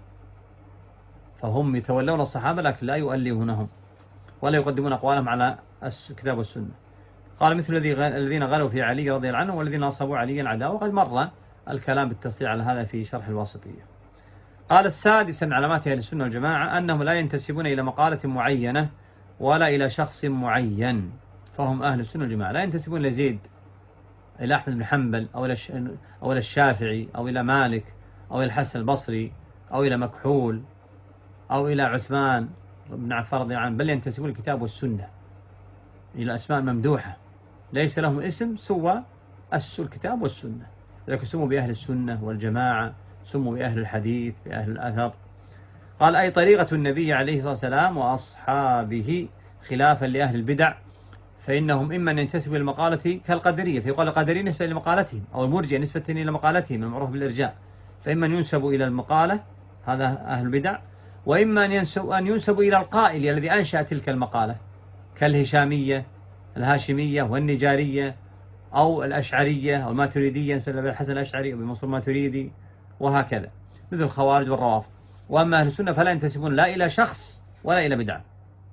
فهم يتولون الصحابة لكن لا يؤلهونهم ولا يقدمون أقوالهم على الكتاب والسنة. قال مثل الذين غلوا في علي رضي الله عنه والذين ناصبوا علي العداء، وقد مر الكلام بالتفصيل على هذا في شرح الواسطية. قال السادس من علامات أهل السنة والجماعة أنهم لا ينتسبون إلى مقالة معينة ولا إلى شخص معين، فهم أهل السنة والجماعة لا ينتسبون إلى زيد إلى أحمد بن حنبل أو إلى أو إلى الشافعي أو إلى مالك أو إلى الحسن البصري أو إلى مكحول أو إلى عثمان بن عفان رضي الله عنه، بل ينتسبون الكتاب والسنة إلى أسماء ممدوحة ليس لهم اسم سوى الكتاب والسنة، لكن سموا بأهل السنة والجماعة، سموا بأهل الحديث بأهل الأثر. قال أي طريقة النبي عليه الصلاة والسلام وأصحابه خلافا لأهل البدع، فإنهم إما أن ينتسبوا إلى المقالة كالقدرية فيقال القدرية نسبة إلى مقالتهم، أو المرجئة نسبة إلى مقالتهم المعروف بالإرجاء، فإما أن ينسبوا إلى المقالة هذا أهل البدع، وإما أن ينسبوا إلى القائل الذي أنشأ تلك المقالة كالهشامية الهاشمية والنجارية أو الأشعرية أو الماتريدية نسبة إلى الحسن الأشعري أو بمنصور الماتريدي وهكذا. مثل الخوارج والروافض. وأما أهل السنة فلا ينتسبون لا إلى شخص ولا إلى بدعة.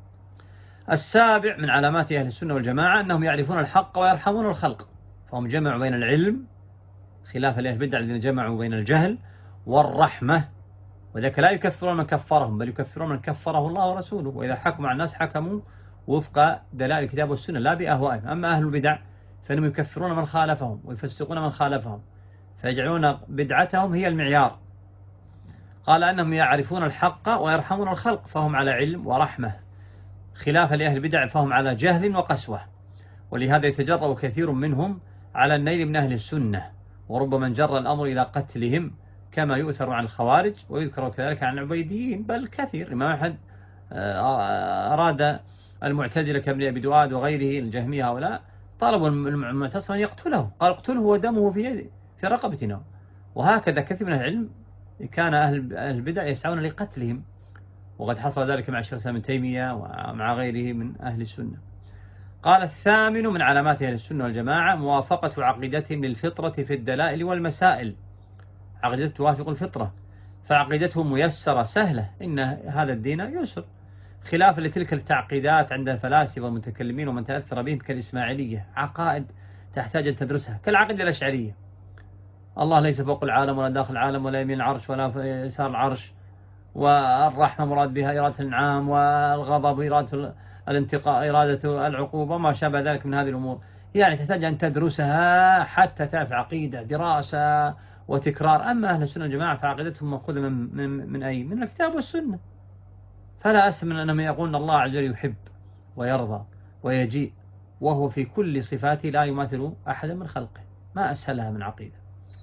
السابع من علامات أهل السنة والجماعة أنهم يعرفون الحق ويرحمون الخلق، فهم جمعوا بين العلم خلاف أهل البدع الذين جمعوا بين الجهل والرحمة، وذلك لا يكفرون من كفرهم بل يكفرون من كفره الله ورسوله، وإذا حكموا على الناس حكموا وفق دلائل الكتاب والسنة لا بأهوائهم. أما أهل البدع فإنهم يكفرون من خالفهم ويفسقون من خالفهم، فيجعلون بدعتهم هي المعيار. قال أنهم يعرفون الحق ويرحمون الخلق، فهم على علم ورحمة، خلافا لأهل البدع فهم على جهل وقسوة، ولهذا يتجرأ كثير منهم على النيل من أهل السنة، وربما جر الأمر إلى قتلهم كما يؤثر عن الخوارج ويذكر كذلك عن العبيديين، بل كثير. الإمام أحمد أراد المعتزلة كابن أبي دؤاد وغيره الجهمية هؤلاء طالبوا المعتصم أن يقتله، قال اقتله ودمه في يده في رقبتنا. وهكذا كثير من العلم كان أهل البدع يسعون لقتلهم، وقد حصل ذلك مع الشيخ الإسلام ابن تيمية ومع غيره من أهل السنة. قال الثامن من علامات أهل السنة والجماعة موافقة عقيدتهم للفطرة في الدلائل والمسائل، عقيدته توافق الفطرة، فعقيدتهم ميسرة سهلة، إن هذا الدين يسر، خلافا لتلك التعقيدات عند الفلاسفة والمتكلمين ومن تأثر بهم كالإسماعيلية، عقائد تحتاج أن تدرسها كالعقيدة الأشعرية، الله ليس فوق العالم ولا داخل العالم ولا يمين العرش ولا يسار العرش، والرحمة مراد بها إرادة الإنعام، والغضب إرادة الانتقاء إرادة العقوبة وما شابه ذلك من هذه الأمور. يعني تحتاج أن تدرسها حتى تعرف عقيدة دراسة وتكرار. أما أهل السنة والجماعة فعقيدتهم مأخوذة من, من, من أي من الكتاب والسنة، فلا أسهل من أنهم يقولون الله عز وجل يحب ويرضى ويجيء وهو في كل صفاته لا يماثل أحدا من خلقه، ما أسهلها من عقيدة.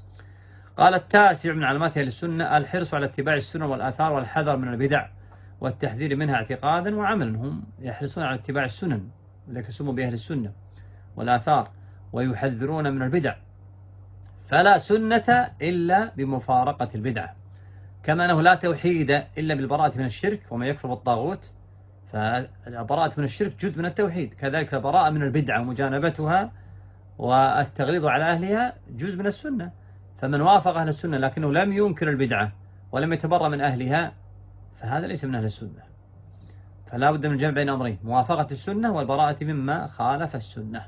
قال التاسع من علامات أهل السنة الحرص على اتباع السنة والآثار والحذر من البدع والتحذير منها اعتقادا وعملا. هم يحرصون على اتباع السنن لذلك سموا بأهل السنة والآثار، ويحذرون من البدع، فلا سنة إلا بمفارقة البدعة، كما أنه لا توحيد إلا بالبراءة من الشرك وما يكفر بالطاغوت، فالبراءة من الشرك جزء من التوحيد، كذلك البراءة من البدعة ومجانبتها والتغليظ على أهلها جزء من السنة. فمن وافق أهل السنة لكنه لم ينكر البدعة ولم يتبرأ من أهلها فهذا ليس من أهل السنة. فلا بد من الجمع بين أمرين، موافقة السنة والبراءة مما خالف السنة.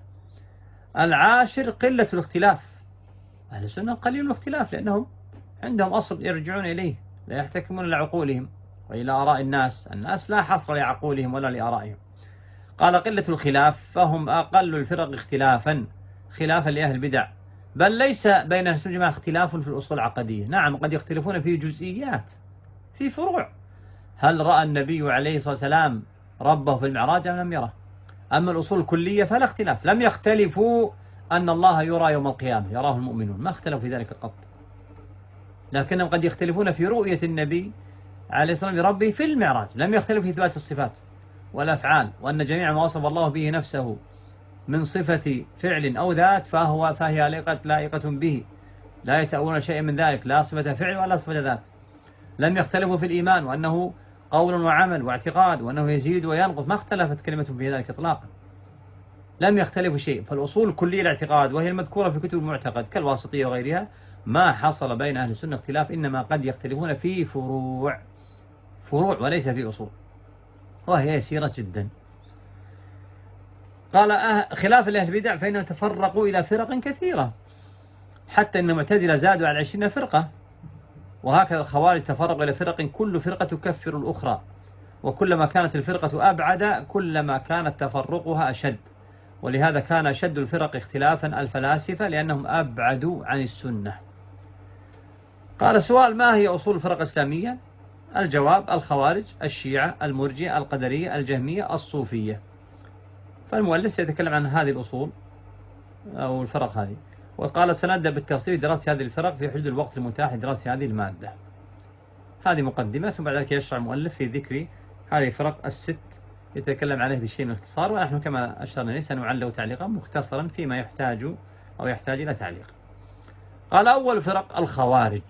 العاشر قلة الاختلاف، أهل السنة قليل الاختلاف لأنهم عندهم أصل يرجعون إليه، لا يحتكمون لعقولهم وإلى آراء الناس، الناس لا حصر لعقولهم ولا لآرائهم. قال قلة الخلاف فهم أقل الفرق اختلافا خلافا لأهل البدع، بل ليس بين أهل السنة اختلاف في الأصول العقدية، نعم قد يختلفون في جزئيات في فروع، هل رأى النبي عليه الصلاة والسلام ربه في المعراج أم لم يره؟ أما الأصول الكلية فلا اختلاف، لم يختلفوا أن الله يرى يوم القيامة يراه المؤمنون، ما اختلفوا في ذلك قط، لكنهم قد يختلفون في رؤية النبي عليه الصلاة والسلام لربه في المعراج، لم يختلفوا في إثبات الصفات والأفعال، وأن جميع ما وصف الله به نفسه من صفة فعل أو ذات فهو فهي لائقة لائقة به، لا يتأولون شيء من ذلك، لا صفة فعل ولا صفة ذات. لم يختلفوا في الإيمان وأنه قول وعمل واعتقاد وأنه يزيد وينقص، ما اختلفت كلمتهم في ذلك إطلاقا، لم يختلفوا شيء. فالأصول الكلية الاعتقاد وهي المذكورة في كتب المعتقد كالواسطية وغيرها ما حصل بين أهل السنة اختلاف، إنما قد يختلفون في فروع فروع وليس في أصول، وهي يسيرة جدا. قال أه خلاف لأهل البدع فإنهم تفرقوا إلى فرق كثيرة، حتى أن المعتزلة زادوا على عشرين فرقة، وهكذا الخوارج تفرقوا إلى فرق كل فرقة تكفر الأخرى، وكلما كانت الفرقة أبعد كلما كانت تفرقها أشد، ولهذا كان أشد الفرق اختلافا الفلاسفة لأنهم أبعدوا عن السنة. قال سؤال ما هي أصول الفرق الإسلامية؟ الجواب الخوارج، الشيعة، المرجئة، القدرية، الجهمية، الصوفية. فالمؤلف سيتكلم عن هذه الأصول أو الفرق هذه، وقال سنبدأ بالتفصيل دراسة هذه الفرق في حدود الوقت المتاح لدراسة هذه المادة. هذه مقدمة، ثم بعد ذلك يشرع المؤلف في ذكر هذه الفرق الست يتكلم عليه بشيء من الاختصار، ونحن كما أشرنا إليه سنعلق تعليقا مختصرا فيما يحتاج أو يحتاج إلى تعليق. قال أول فرق الخوارج.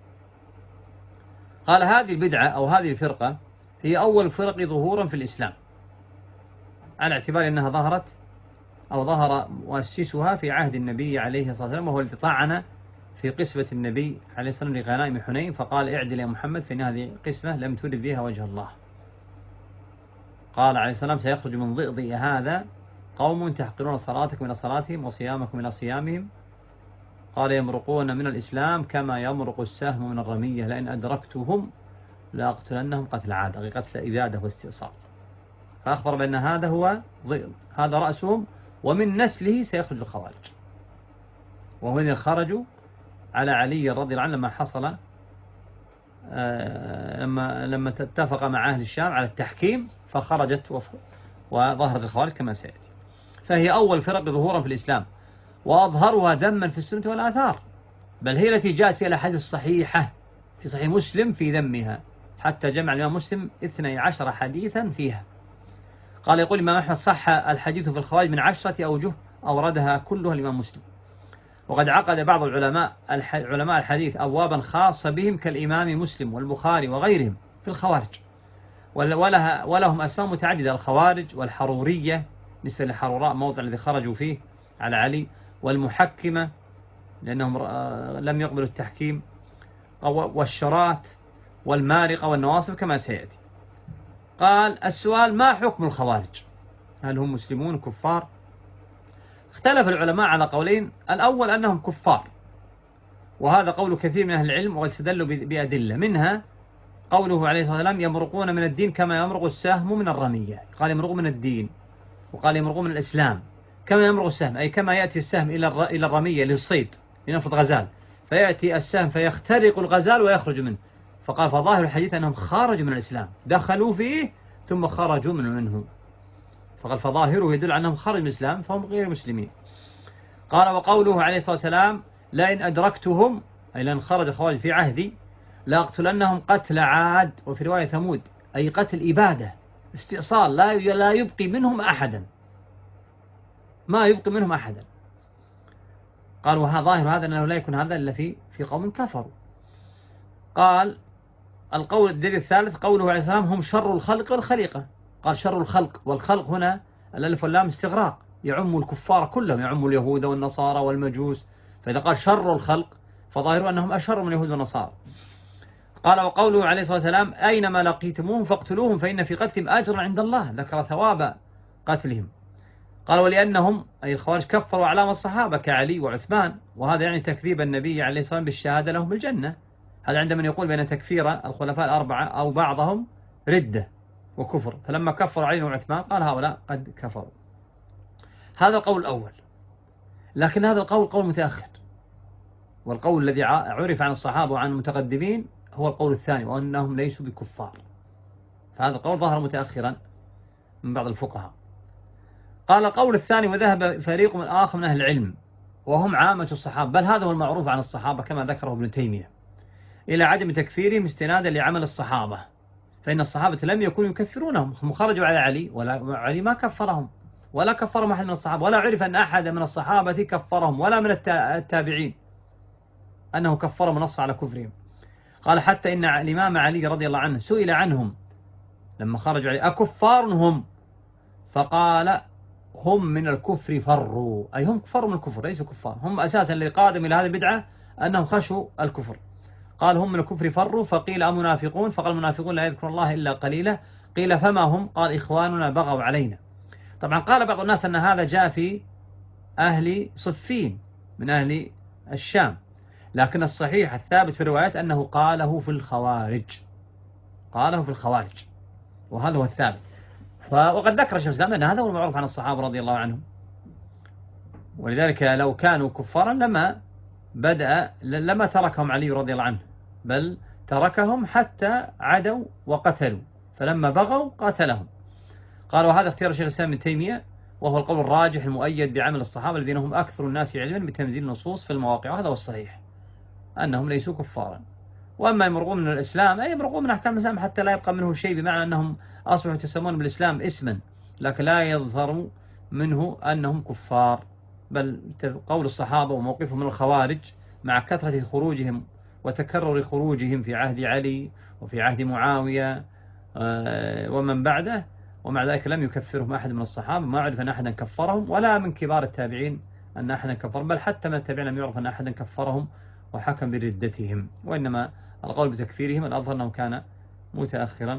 قال هذه البدعة أو هذه الفرقة هي أول فرق ظهورا في الإسلام، على اعتبار أنها ظهرت أو ظهر مؤسسها في عهد النبي عليه الصلاة والسلام، وهو الذي طعن في قسمة النبي عليه الصلاة والسلام لغنائم حنين فقال اعدل يا محمد فإن هذه قسمة لم ترد بها وجه الله. قال عليه السلام سيخرج من ضئضئ هذا قوم تحقرون صلاتكم إلى صلاتهم وصيامكم إلى صيامهم. قال يمرقون من الإسلام كما يمرق السهم من الرمية لئن أدركتهم لأقتلنهم قتل عاد، قتل إبادة واستئصال. فأخبر بأن هذا هو ضئض، هذا رأسهم، ومن نسله سيخرج الخوارج. وهم خرجوا على علي رضي الله عنه لما حصل آه لما لما اتفق مع أهل الشام على التحكيم فخرجت وظهرت الخوارج كما سيأتي. فهي أول فرق ظهورا في الإسلام وأظهرها ذما في السنة والآثار، بل هي التي جاءت فيها الأحاديث الصحيحة في صحيح مسلم في ذمها، حتى جمع الإمام مسلم اثني عشر حديثا فيها. قال يقول الإمام أحمد صح الحديث في الخوارج من عشرة أوجه أوردها كلها الإمام مسلم. وقد عقد بعض العلماء علماء الحديث أبوابا خاصة بهم كالإمام مسلم والبخاري وغيرهم في الخوارج، ولها ولهم أسماء متعددة: الخوارج والحرورية بالنسبة للحروراء موضع الذي خرجوا فيه على علي، والمحكمة لأنهم لم يقبلوا التحكيم، والشرات والمارقة والنواصب كما سيأتي. قال السؤال: ما حكم الخوارج؟ هل هم مسلمون كفار؟ اختلف العلماء على قولين. الأول أنهم كفار، وهذا قول كثير من أهل العلم واستدلوا بأدلة، منها قوله عليه الصلاة والسلام يمرقون من الدين كما يمرق السهم من الرمية. قال يمرقون من الدين، وقال يمرقون من الإسلام كما يمرق السهم، أي كما يأتي السهم إلى إلى الرمية للصيد لنفرض غزال، فيأتي السهم فيخترق الغزال ويخرج منه. فقال فظاهر الحديث أنهم خرجوا من الإسلام، دخلوا فيه ثم خرجوا منه. فقال فظاهره يدل على أنهم خرجوا من الإسلام فهم غير مسلمين. قال وقوله عليه الصلاة والسلام لئن أدركتهم، أي لأن خرج الخوارج في عهدي، لأقتلنهم قتل عاد، وفي رواية ثمود، أي قتل إبادة استئصال، لا لا يبقي منهم أحدا، ما يبقي منهم أحدا. قال وها ظاهر هذا أنه لا يكون هذا إلا في في قوم كفروا. قال القول الدليل الثالث قوله عليه السلام هم شر الخلق والخليقة. قال شر الخلق، والخلق هنا الألف واللام استغراق، يعم الكفار كلهم، يعم اليهود والنصارى والمجوس، فإذا قال شر الخلق فظاهر أنهم أشر من اليهود والنصارى. قال وقوله عليه الصلاة والسلام أينما لقيتموهم فاقتلوهم فإن في قتلهم أجرا عند الله، ذكر ثواب قتلهم. قال ولأنهم أي الخوارج كفروا أعلام الصحابة كعلي وعثمان، وهذا يعني تكذيب النبي عليه الصلاة والسلام بالشهادة لهم بالجنة. هذا عندما يقول بأن تكفير الخلفاء الأربعة أو بعضهم ردة وكفر، فلما كفروا علي وعثمان قال هؤلاء قد كفروا. هذا القول الأول، لكن هذا القول قول متأخر، والقول الذي عرف عن الصحابة وعن المتقدمين هو القول الثاني، وأنهم ليسوا بكفار. فهذا القول ظهر متأخرا من بعض الفقهاء. قال القول الثاني وذهب فريق من آخر من أهل العلم وهم عامة الصحابة، بل هذا هو المعروف عن الصحابة كما ذكره ابن تيمية، إلى عدم تكفيرهم استنادا لعمل الصحابة، فإن الصحابة لم يكونوا يكفرونهم، هم خرجوا على علي ولا علي ما كفرهم ولا كفرهم أحد من الصحابة، ولا عرف أن أحد من الصحابة كفرهم ولا من التابعين أنه كفرهم ونص على كفرهم. قال حتى إن الإمام علي رضي الله عنه سئل عنهم لما خرجوا عليه أكفار هم؟ فقال هم من الكفر فروا، أي هم كفروا من الكفر ليسوا كفار، هم أساسا اللي قادم إلى هذه البدعة أنهم خشوا الكفر. قال هم من الكفر فروا، فقيل أمنافقون؟ فقال المنافقون لا يذكر الله إلا قليلا. قيل فما هم؟ قال إخواننا بغوا علينا. طبعا قال بعض الناس أن هذا جاء في أهل صفين من أهل الشام، لكن الصحيح الثابت في الروايات أنه قاله في الخوارج، قاله في الخوارج، وهذا هو الثابت. وقد ذكر شيخ الإسلام أن هذا هو المعروف عن الصحابة رضي الله عنهم، ولذلك لو كانوا كفارا لما بدأ لما تركهم علي رضي الله عنه، بل تركهم حتى عدوا وقتلوا، فلما بغوا قاتلهم. قال وهذا اختيار شيخ الإسلام ابن تيمية، وهو القول الراجح المؤيد بعمل الصحابة الذين هم أكثر الناس علما بتنزيل النصوص في المواقع، وهذا هو الصحيح أنهم ليسوا كفارا. وأما يمرقون من الإسلام أي يمرقون من أحكام الإسلام حتى لا يبقى منه شيء، بمعنى أنهم أصبحوا يتسمون بالإسلام اسما لكن لا يظهر منه أنهم كفار. بل قول الصحابة وموقفهم من الخوارج مع كثرة خروجهم وتكرر خروجهم في عهد علي وفي عهد معاوية ومن بعده، ومع ذلك لم يكفرهم أحد من الصحابة، ما عرف أن أحدا كفرهم، ولا من كبار التابعين أن أحدا كفرهم، بل حتى من التابعين لم يعرف أن أحدا كفرهم وحكم بردتهم، وإنما القول بتكفيرهم الأظهر أنه كان متأخرا.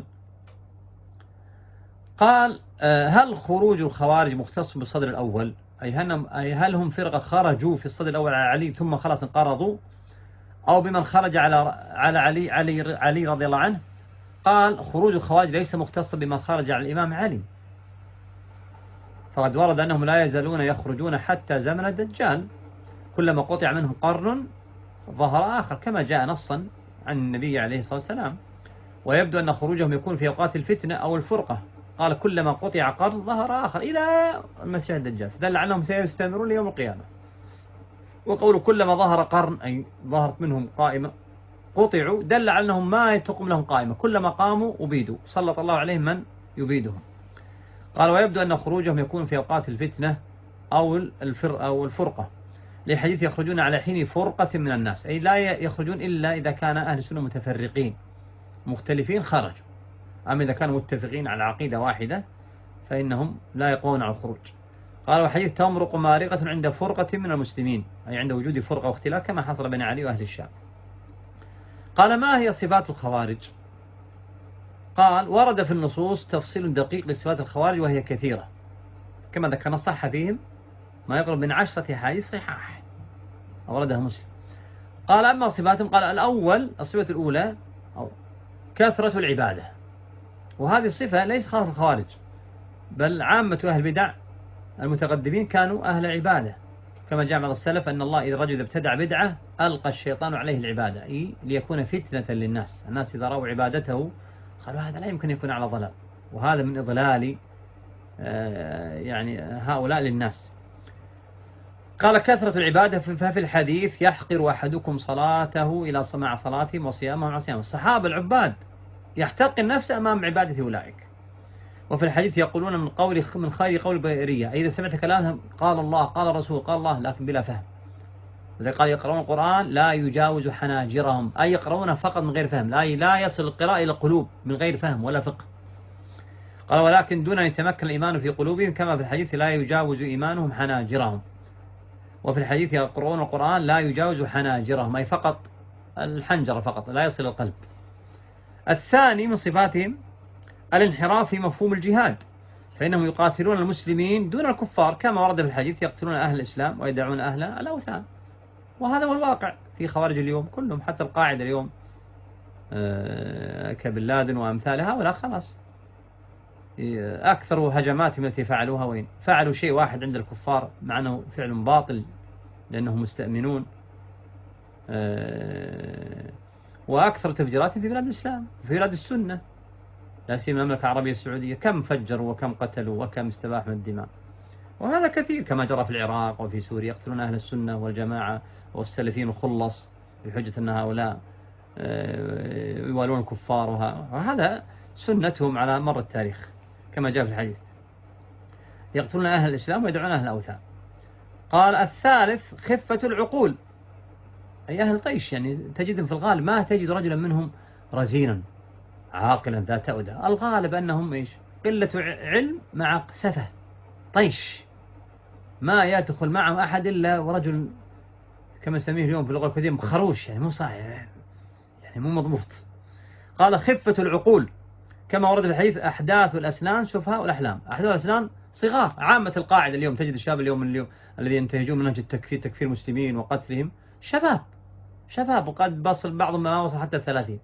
قال هل خروج الخوارج مختص بالصدر الأول، أي هل هم فرقة خرجوا في الصدر الأول على علي ثم خلاص انقرضوا، أو بمن خرج على على علي علي علي رضي الله عنه؟ قال خروج الخوارج ليس مختصا بمن خرج على الإمام علي، فقد ورد أنهم لا يزالون يخرجون حتى زمن الدجال، كلما قطع منهم قرن ظهر آخر، كما جاء نصا عن النبي عليه الصلاة والسلام. ويبدو أن خروجهم يكون في أوقات الفتنة أو الفرقة، قال كلما قطع قرن ظهر آخر إلى المسيح الدجال، فدل عنهم سيستمرون ليوم القيامة. وقول كلما ظهر قرن أي ظهرت منهم قائمة قطعوا، دل على أنهم ما تقوم لهم قائمة، كلما قاموا أبيدوا، سلط الله عليهم من يبيدهم. قال ويبدو أن خروجهم يكون في أوقات الفتنة أو الفر أو الفرقة، لحديث يخرجون على حين فرقة من الناس، أي لا يخرجون إلا إذا كان أهل السنة متفرقين مختلفين خرجوا، أما إذا كانوا متفقين على عقيدة واحدة فإنهم لا يقوون على الخروج. قال وحديث تمرق مارقة عند فرقة من المسلمين، أي عند وجود فرقة واختلاف كما حصل بين علي وأهل الشام. قال ما هي صفات الخوارج؟ قال ورد في النصوص تفصيل دقيق لصفات الخوارج وهي كثيرة، كما ذكرنا صح فيهم ما يقرب من عشرة حديث صحاح أوردها مسلم. قال أما صفاتهم، قال الأول الصفة الأولى أو كثرة العبادة، وهذه الصفة ليس خاصة الخوارج، بل عامة أهل البدع المتقدمين كانوا أهل عبادة، كما جاء بعض السلف أن الله إذا رجل ابتدع بدعة ألقى الشيطان عليه العبادة، أي ليكون فتنة للناس، الناس إذا رأوا عبادته قالوا هذا لا يمكن يكون على ضلال، وهذا من إضلال يعني هؤلاء للناس. قال كثرة العبادة، ففي الحديث يحقر أحدكم صلاته إلى مع صلاتهم وصيامهم مع صيامهم، الصحابة العباد يحتقر نفسه أمام عبادة أولئك. وفي الحديث يقولون من قول من خير قول البرية، إذا سمعت كلامهم قال الله قال الرسول قال الله لكن بلا فهم. إذا قال يقرؤون القرآن لا يجاوز حناجرهم، أي يقرؤونه فقط من غير فهم، لا لا يصل القراءة إلى القلوب من غير فهم ولا فقه. قال ولكن دون أن يتمكن الإيمان في قلوبهم، كما في الحديث لا يجاوز إيمانهم حناجرهم. وفي الحديث يقرؤون القرآن لا يجاوز حناجرهم، أي فقط الحنجرة فقط لا يصل القلب. الثاني من صفاتهم الانحراف في مفهوم الجهاد، فإنهم يقاتلون المسلمين دون الكفار، كما ورد في الحديث يقتلون أهل الإسلام ويدعون أهل الأوثان، وهذا هو الواقع في خوارج اليوم كلهم، حتى القاعدة اليوم كبن لادن وأمثالها، ولا خلاص أكثر هجماتهم التي فعلوها وين فعلوا شيء واحد عند الكفار مع أنه فعل باطل لأنهم مستأمنون، وأكثر تفجيرات في بلاد الإسلام في بلاد السنة، لا سيما المملكة العربية السعودية، كم فجروا وكم قتلوا وكم استباحوا من الدماء، وهذا كثير كما جرى في العراق وفي سوريا، يقتلون أهل السنة والجماعة والسلفيين الخلص بحجة أن هؤلاء يوالون الكفار، وهذا سنتهم على مر التاريخ كما جاء في الحديث، يقتلون أهل الإسلام ويدعون أهل الأوثان. قال الثالث خفة العقول، أي أهل طيش، يعني تجدهم في الغالب ما تجد رجلا منهم رزينا عاقلا ذات أودة، الغالب أنهم إيش قلة علم مع سفه طيش، ما يدخل معهم أحد إلا ورجل كما نسميه اليوم في اللغة القديمة خروش، يعني مو صاحي يعني مو مضبوط. قال خفة العقول، كما ورد في الحديث أحداث الأسنان سفهاء الأحلام، أحداث الأسنان صغار، عامة القاعدة اليوم تجد الشباب اليوم اليوم الذي ينتهجون منهج التكفير تكفير المسلمين وقتلهم شباب شباب وقد بصل بعضهم ما وصل حتى الثلاثين،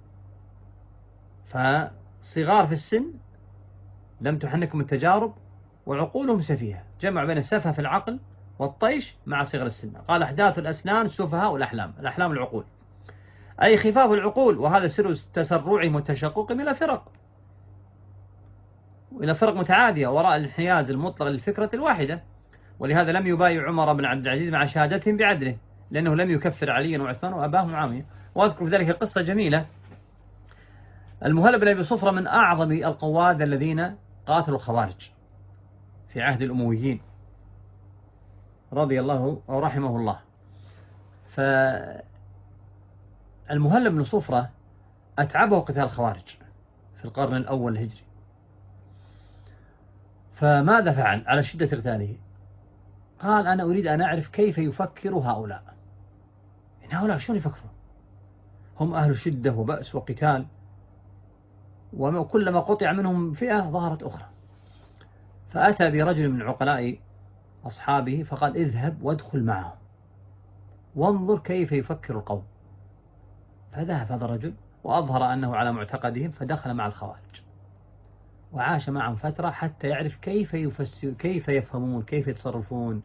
فصغار في السن لم تحنكم التجارب وعقولهم سفيهة، جمع بين السفه في العقل والطيش مع صغر السن. قال أحداث الأسنان سفهاء الأحلام، الأحلام العقول أي خفاف العقول، وهذا سر تسرعهم وتشققهم إلى فرق وإلى فرق متعادية وراء الانحياز المطلق للفكرة الواحدة. ولهذا لم يبايع عمر بن عبد العزيز مع شهادتهم بعدله، لأنه لم يكفر عليا وعثمان وأباه معاوية. وأذكر في ذلك قصة جميلة، المهلب بن أبي صفرة من أعظم القواد الذين قاتلوا الخوارج في عهد الأمويين رضي الله ورحمه الله. فالمهلب بن صفرة أتعبه قتال الخوارج في القرن الأول الهجري، فماذا فعل على شدة قتاله؟ قال أنا أريد أن أعرف كيف يفكر هؤلاء، يعني هؤلاء شلون يفكرون؟ هم أهل شدة وبأس وقتال، وكلما قطع منهم فئة ظهرت أخرى. فأتى برجل من عقلاء أصحابه فقال اذهب وادخل معهم وانظر كيف يفكر القوم. فذهب هذا الرجل وأظهر أنه على معتقدهم، فدخل مع الخوارج وعاش معهم فترة حتى يعرف كيف يفسر، كيف يفهمون، كيف يتصرفون.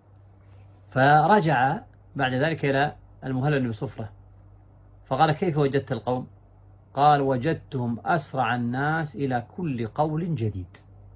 فرجع بعد ذلك إلى المهلل بن صفرة فقال كيف وجدت القوم؟ قال وجدتهم أسرع الناس إلى كل قول جديد.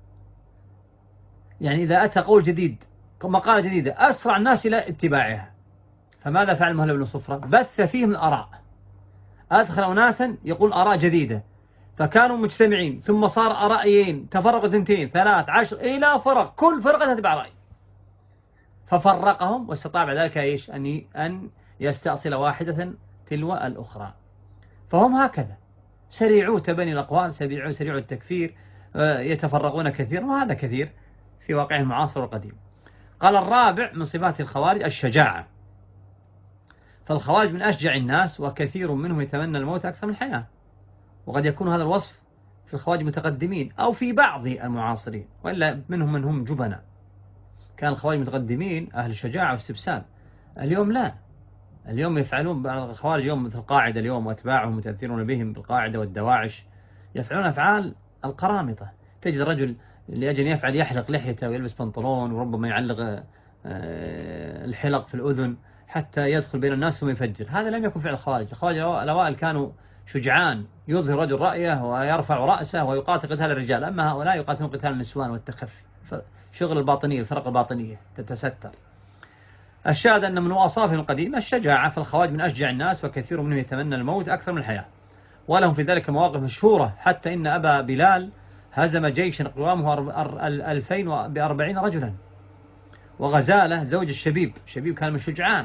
يعني إذا أتى قول جديد مقالة جديدة أسرع الناس إلى اتباعها. فماذا فعل المهلل بن صفرة؟ بث فيهم الآراء، أدخل أناسا يقول آراء جديدة، فكانوا مجتمعين ثم صار آرائيين، تفرقوا اثنتين ثلاث عشر إلى فرق، كل فرقة تتبع رأي، ففرقهم واستطاع بعد ذلك إيش أن أن يستأصل واحدة تلو الأخرى. فهم هكذا سريعوا تبني الأقوال، سريعوا سريعوا التكفير، يتفرقون كثيرا، وهذا كثير في واقعهم المعاصر والقديم. قال الرابع من صفات الخوارج الشجاعة. فالخوارج من أشجع الناس وكثير منهم يتمنى الموت أكثر من الحياة، وقد يكون هذا الوصف في الخوارج متقدمين أو في بعض المعاصرين، وإلا منهم من هم جبناء. كان الخوارج متقدمين أهل الشجاعة والاستبسال، اليوم لا. اليوم يفعلون الخوارج يوم مثل القاعدة اليوم وأتباعهم متأثرون بهم بالقاعدة والدواعش، يفعلون أفعال القرامطة. تجد الرجل لأجل يفعل يحلق لحيته ويلبس بنطلون وربما يعلق الحلق في الأذن حتى يدخل بين الناس ثم يفجر. هذا لم يكن فعل الخوارج. الخوارج الأوائل كانوا شجعان، يظهر رجل رأيه ويرفع رأسه ويقاتل قتال الرجال، أما هؤلاء يقاتلون قتال النسوان والتخفي، شغل الباطنية، الفرق الباطنية تتستر. الشاهد أن من أوصافهم القديمة الشجاعة. فالخوارج من أشجع الناس وكثير منهم يتمنى الموت أكثر من الحياة، ولهم في ذلك مواقف مشهورة، حتى إن أبا بلال هزم جيشا قوامه ألفين بأربعين رجلا. وغزالة زوج الشبيب، الشبيب كان من شجعان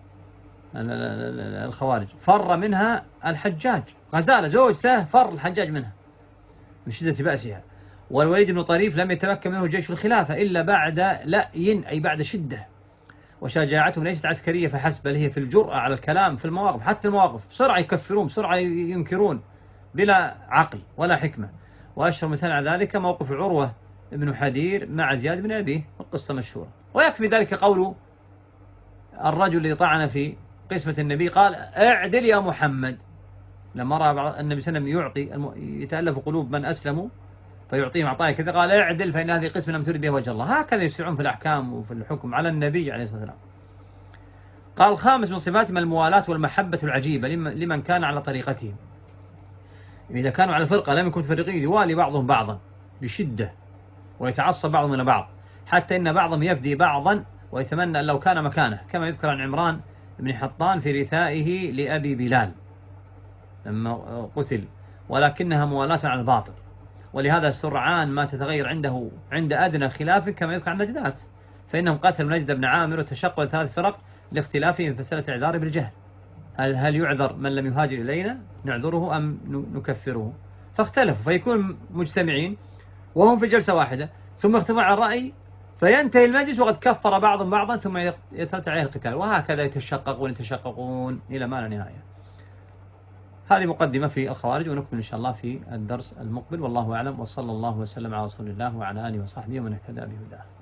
الخوارج، فر منها الحجاج. غزالة زوجته فر الحجاج منها من شدة بأسها. والوليد بن طريف لم يتمكن منه جيش الخلافة إلا بعد لأي، أي بعد شدة. وشجاعتهم ليست عسكرية فحسب، بل هي في الجرأة على الكلام في المواقف، حتى المواقف بسرعة يكفرون، بسرعة ينكرون بلا عقل ولا حكمة. وأشهر مثال على ذلك موقف عروة بن حدير مع زياد بن أبيه، القصة مشهورة. ويكفي ذلك قول الرجل اللي طعن في قسمة النبي قال اعدل يا محمد، لما رأى النبي صلى الله عليه وسلم يعطي يتألف قلوب من أسلموا فيعطيهم عطايا كذا، قال اعدل فإن هذه قسمة لم ترد بها وجه الله. هكذا يسرعون في الأحكام وفي الحكم على النبي عليه الصلاة والسلام. قال الخامس من صفاتهم الموالاة والمحبة العجيبة لمن كان على طريقتهم. إذا كانوا على فرقة لم يكن فريقين يوالي بعضهم بعضا بشدة ويتعصب بعضهم من بعض، حتى إن بعضهم يفدي بعضا ويتمنى أن لو كان مكانه، كما يذكر عن عمران بن حطان في رثائه لأبي بلال لما قتل، ولكنها موالاة على الباطل. ولهذا سرعان ما تتغير عنده عند أدنى خلاف، كما يذكر عن نجدات، فإنهم قتلوا نجد بن عامر وتشقوا ثلاث فرق لاختلافهم في مسألة الإعذار بالجهل. هل, هل يعذر من لم يهاجر إلينا نعذره أم نكفره؟ فاختلفوا، فيكون مجتمعين وهم في جلسة واحدة ثم اختلفوا على الرأي، فينتهي المجلس وقد كفر بعضهم بعضا ثم يترتب عليه القتال، وهكذا يتشققون يتشققون إلى ما لا نهاية. هذه مقدمة في الخوارج، ونكمل إن شاء الله في الدرس المقبل. والله أعلم، وصلى الله وسلم على رسول الله وعلى آله وصحبه ومن اهتدى بهداه.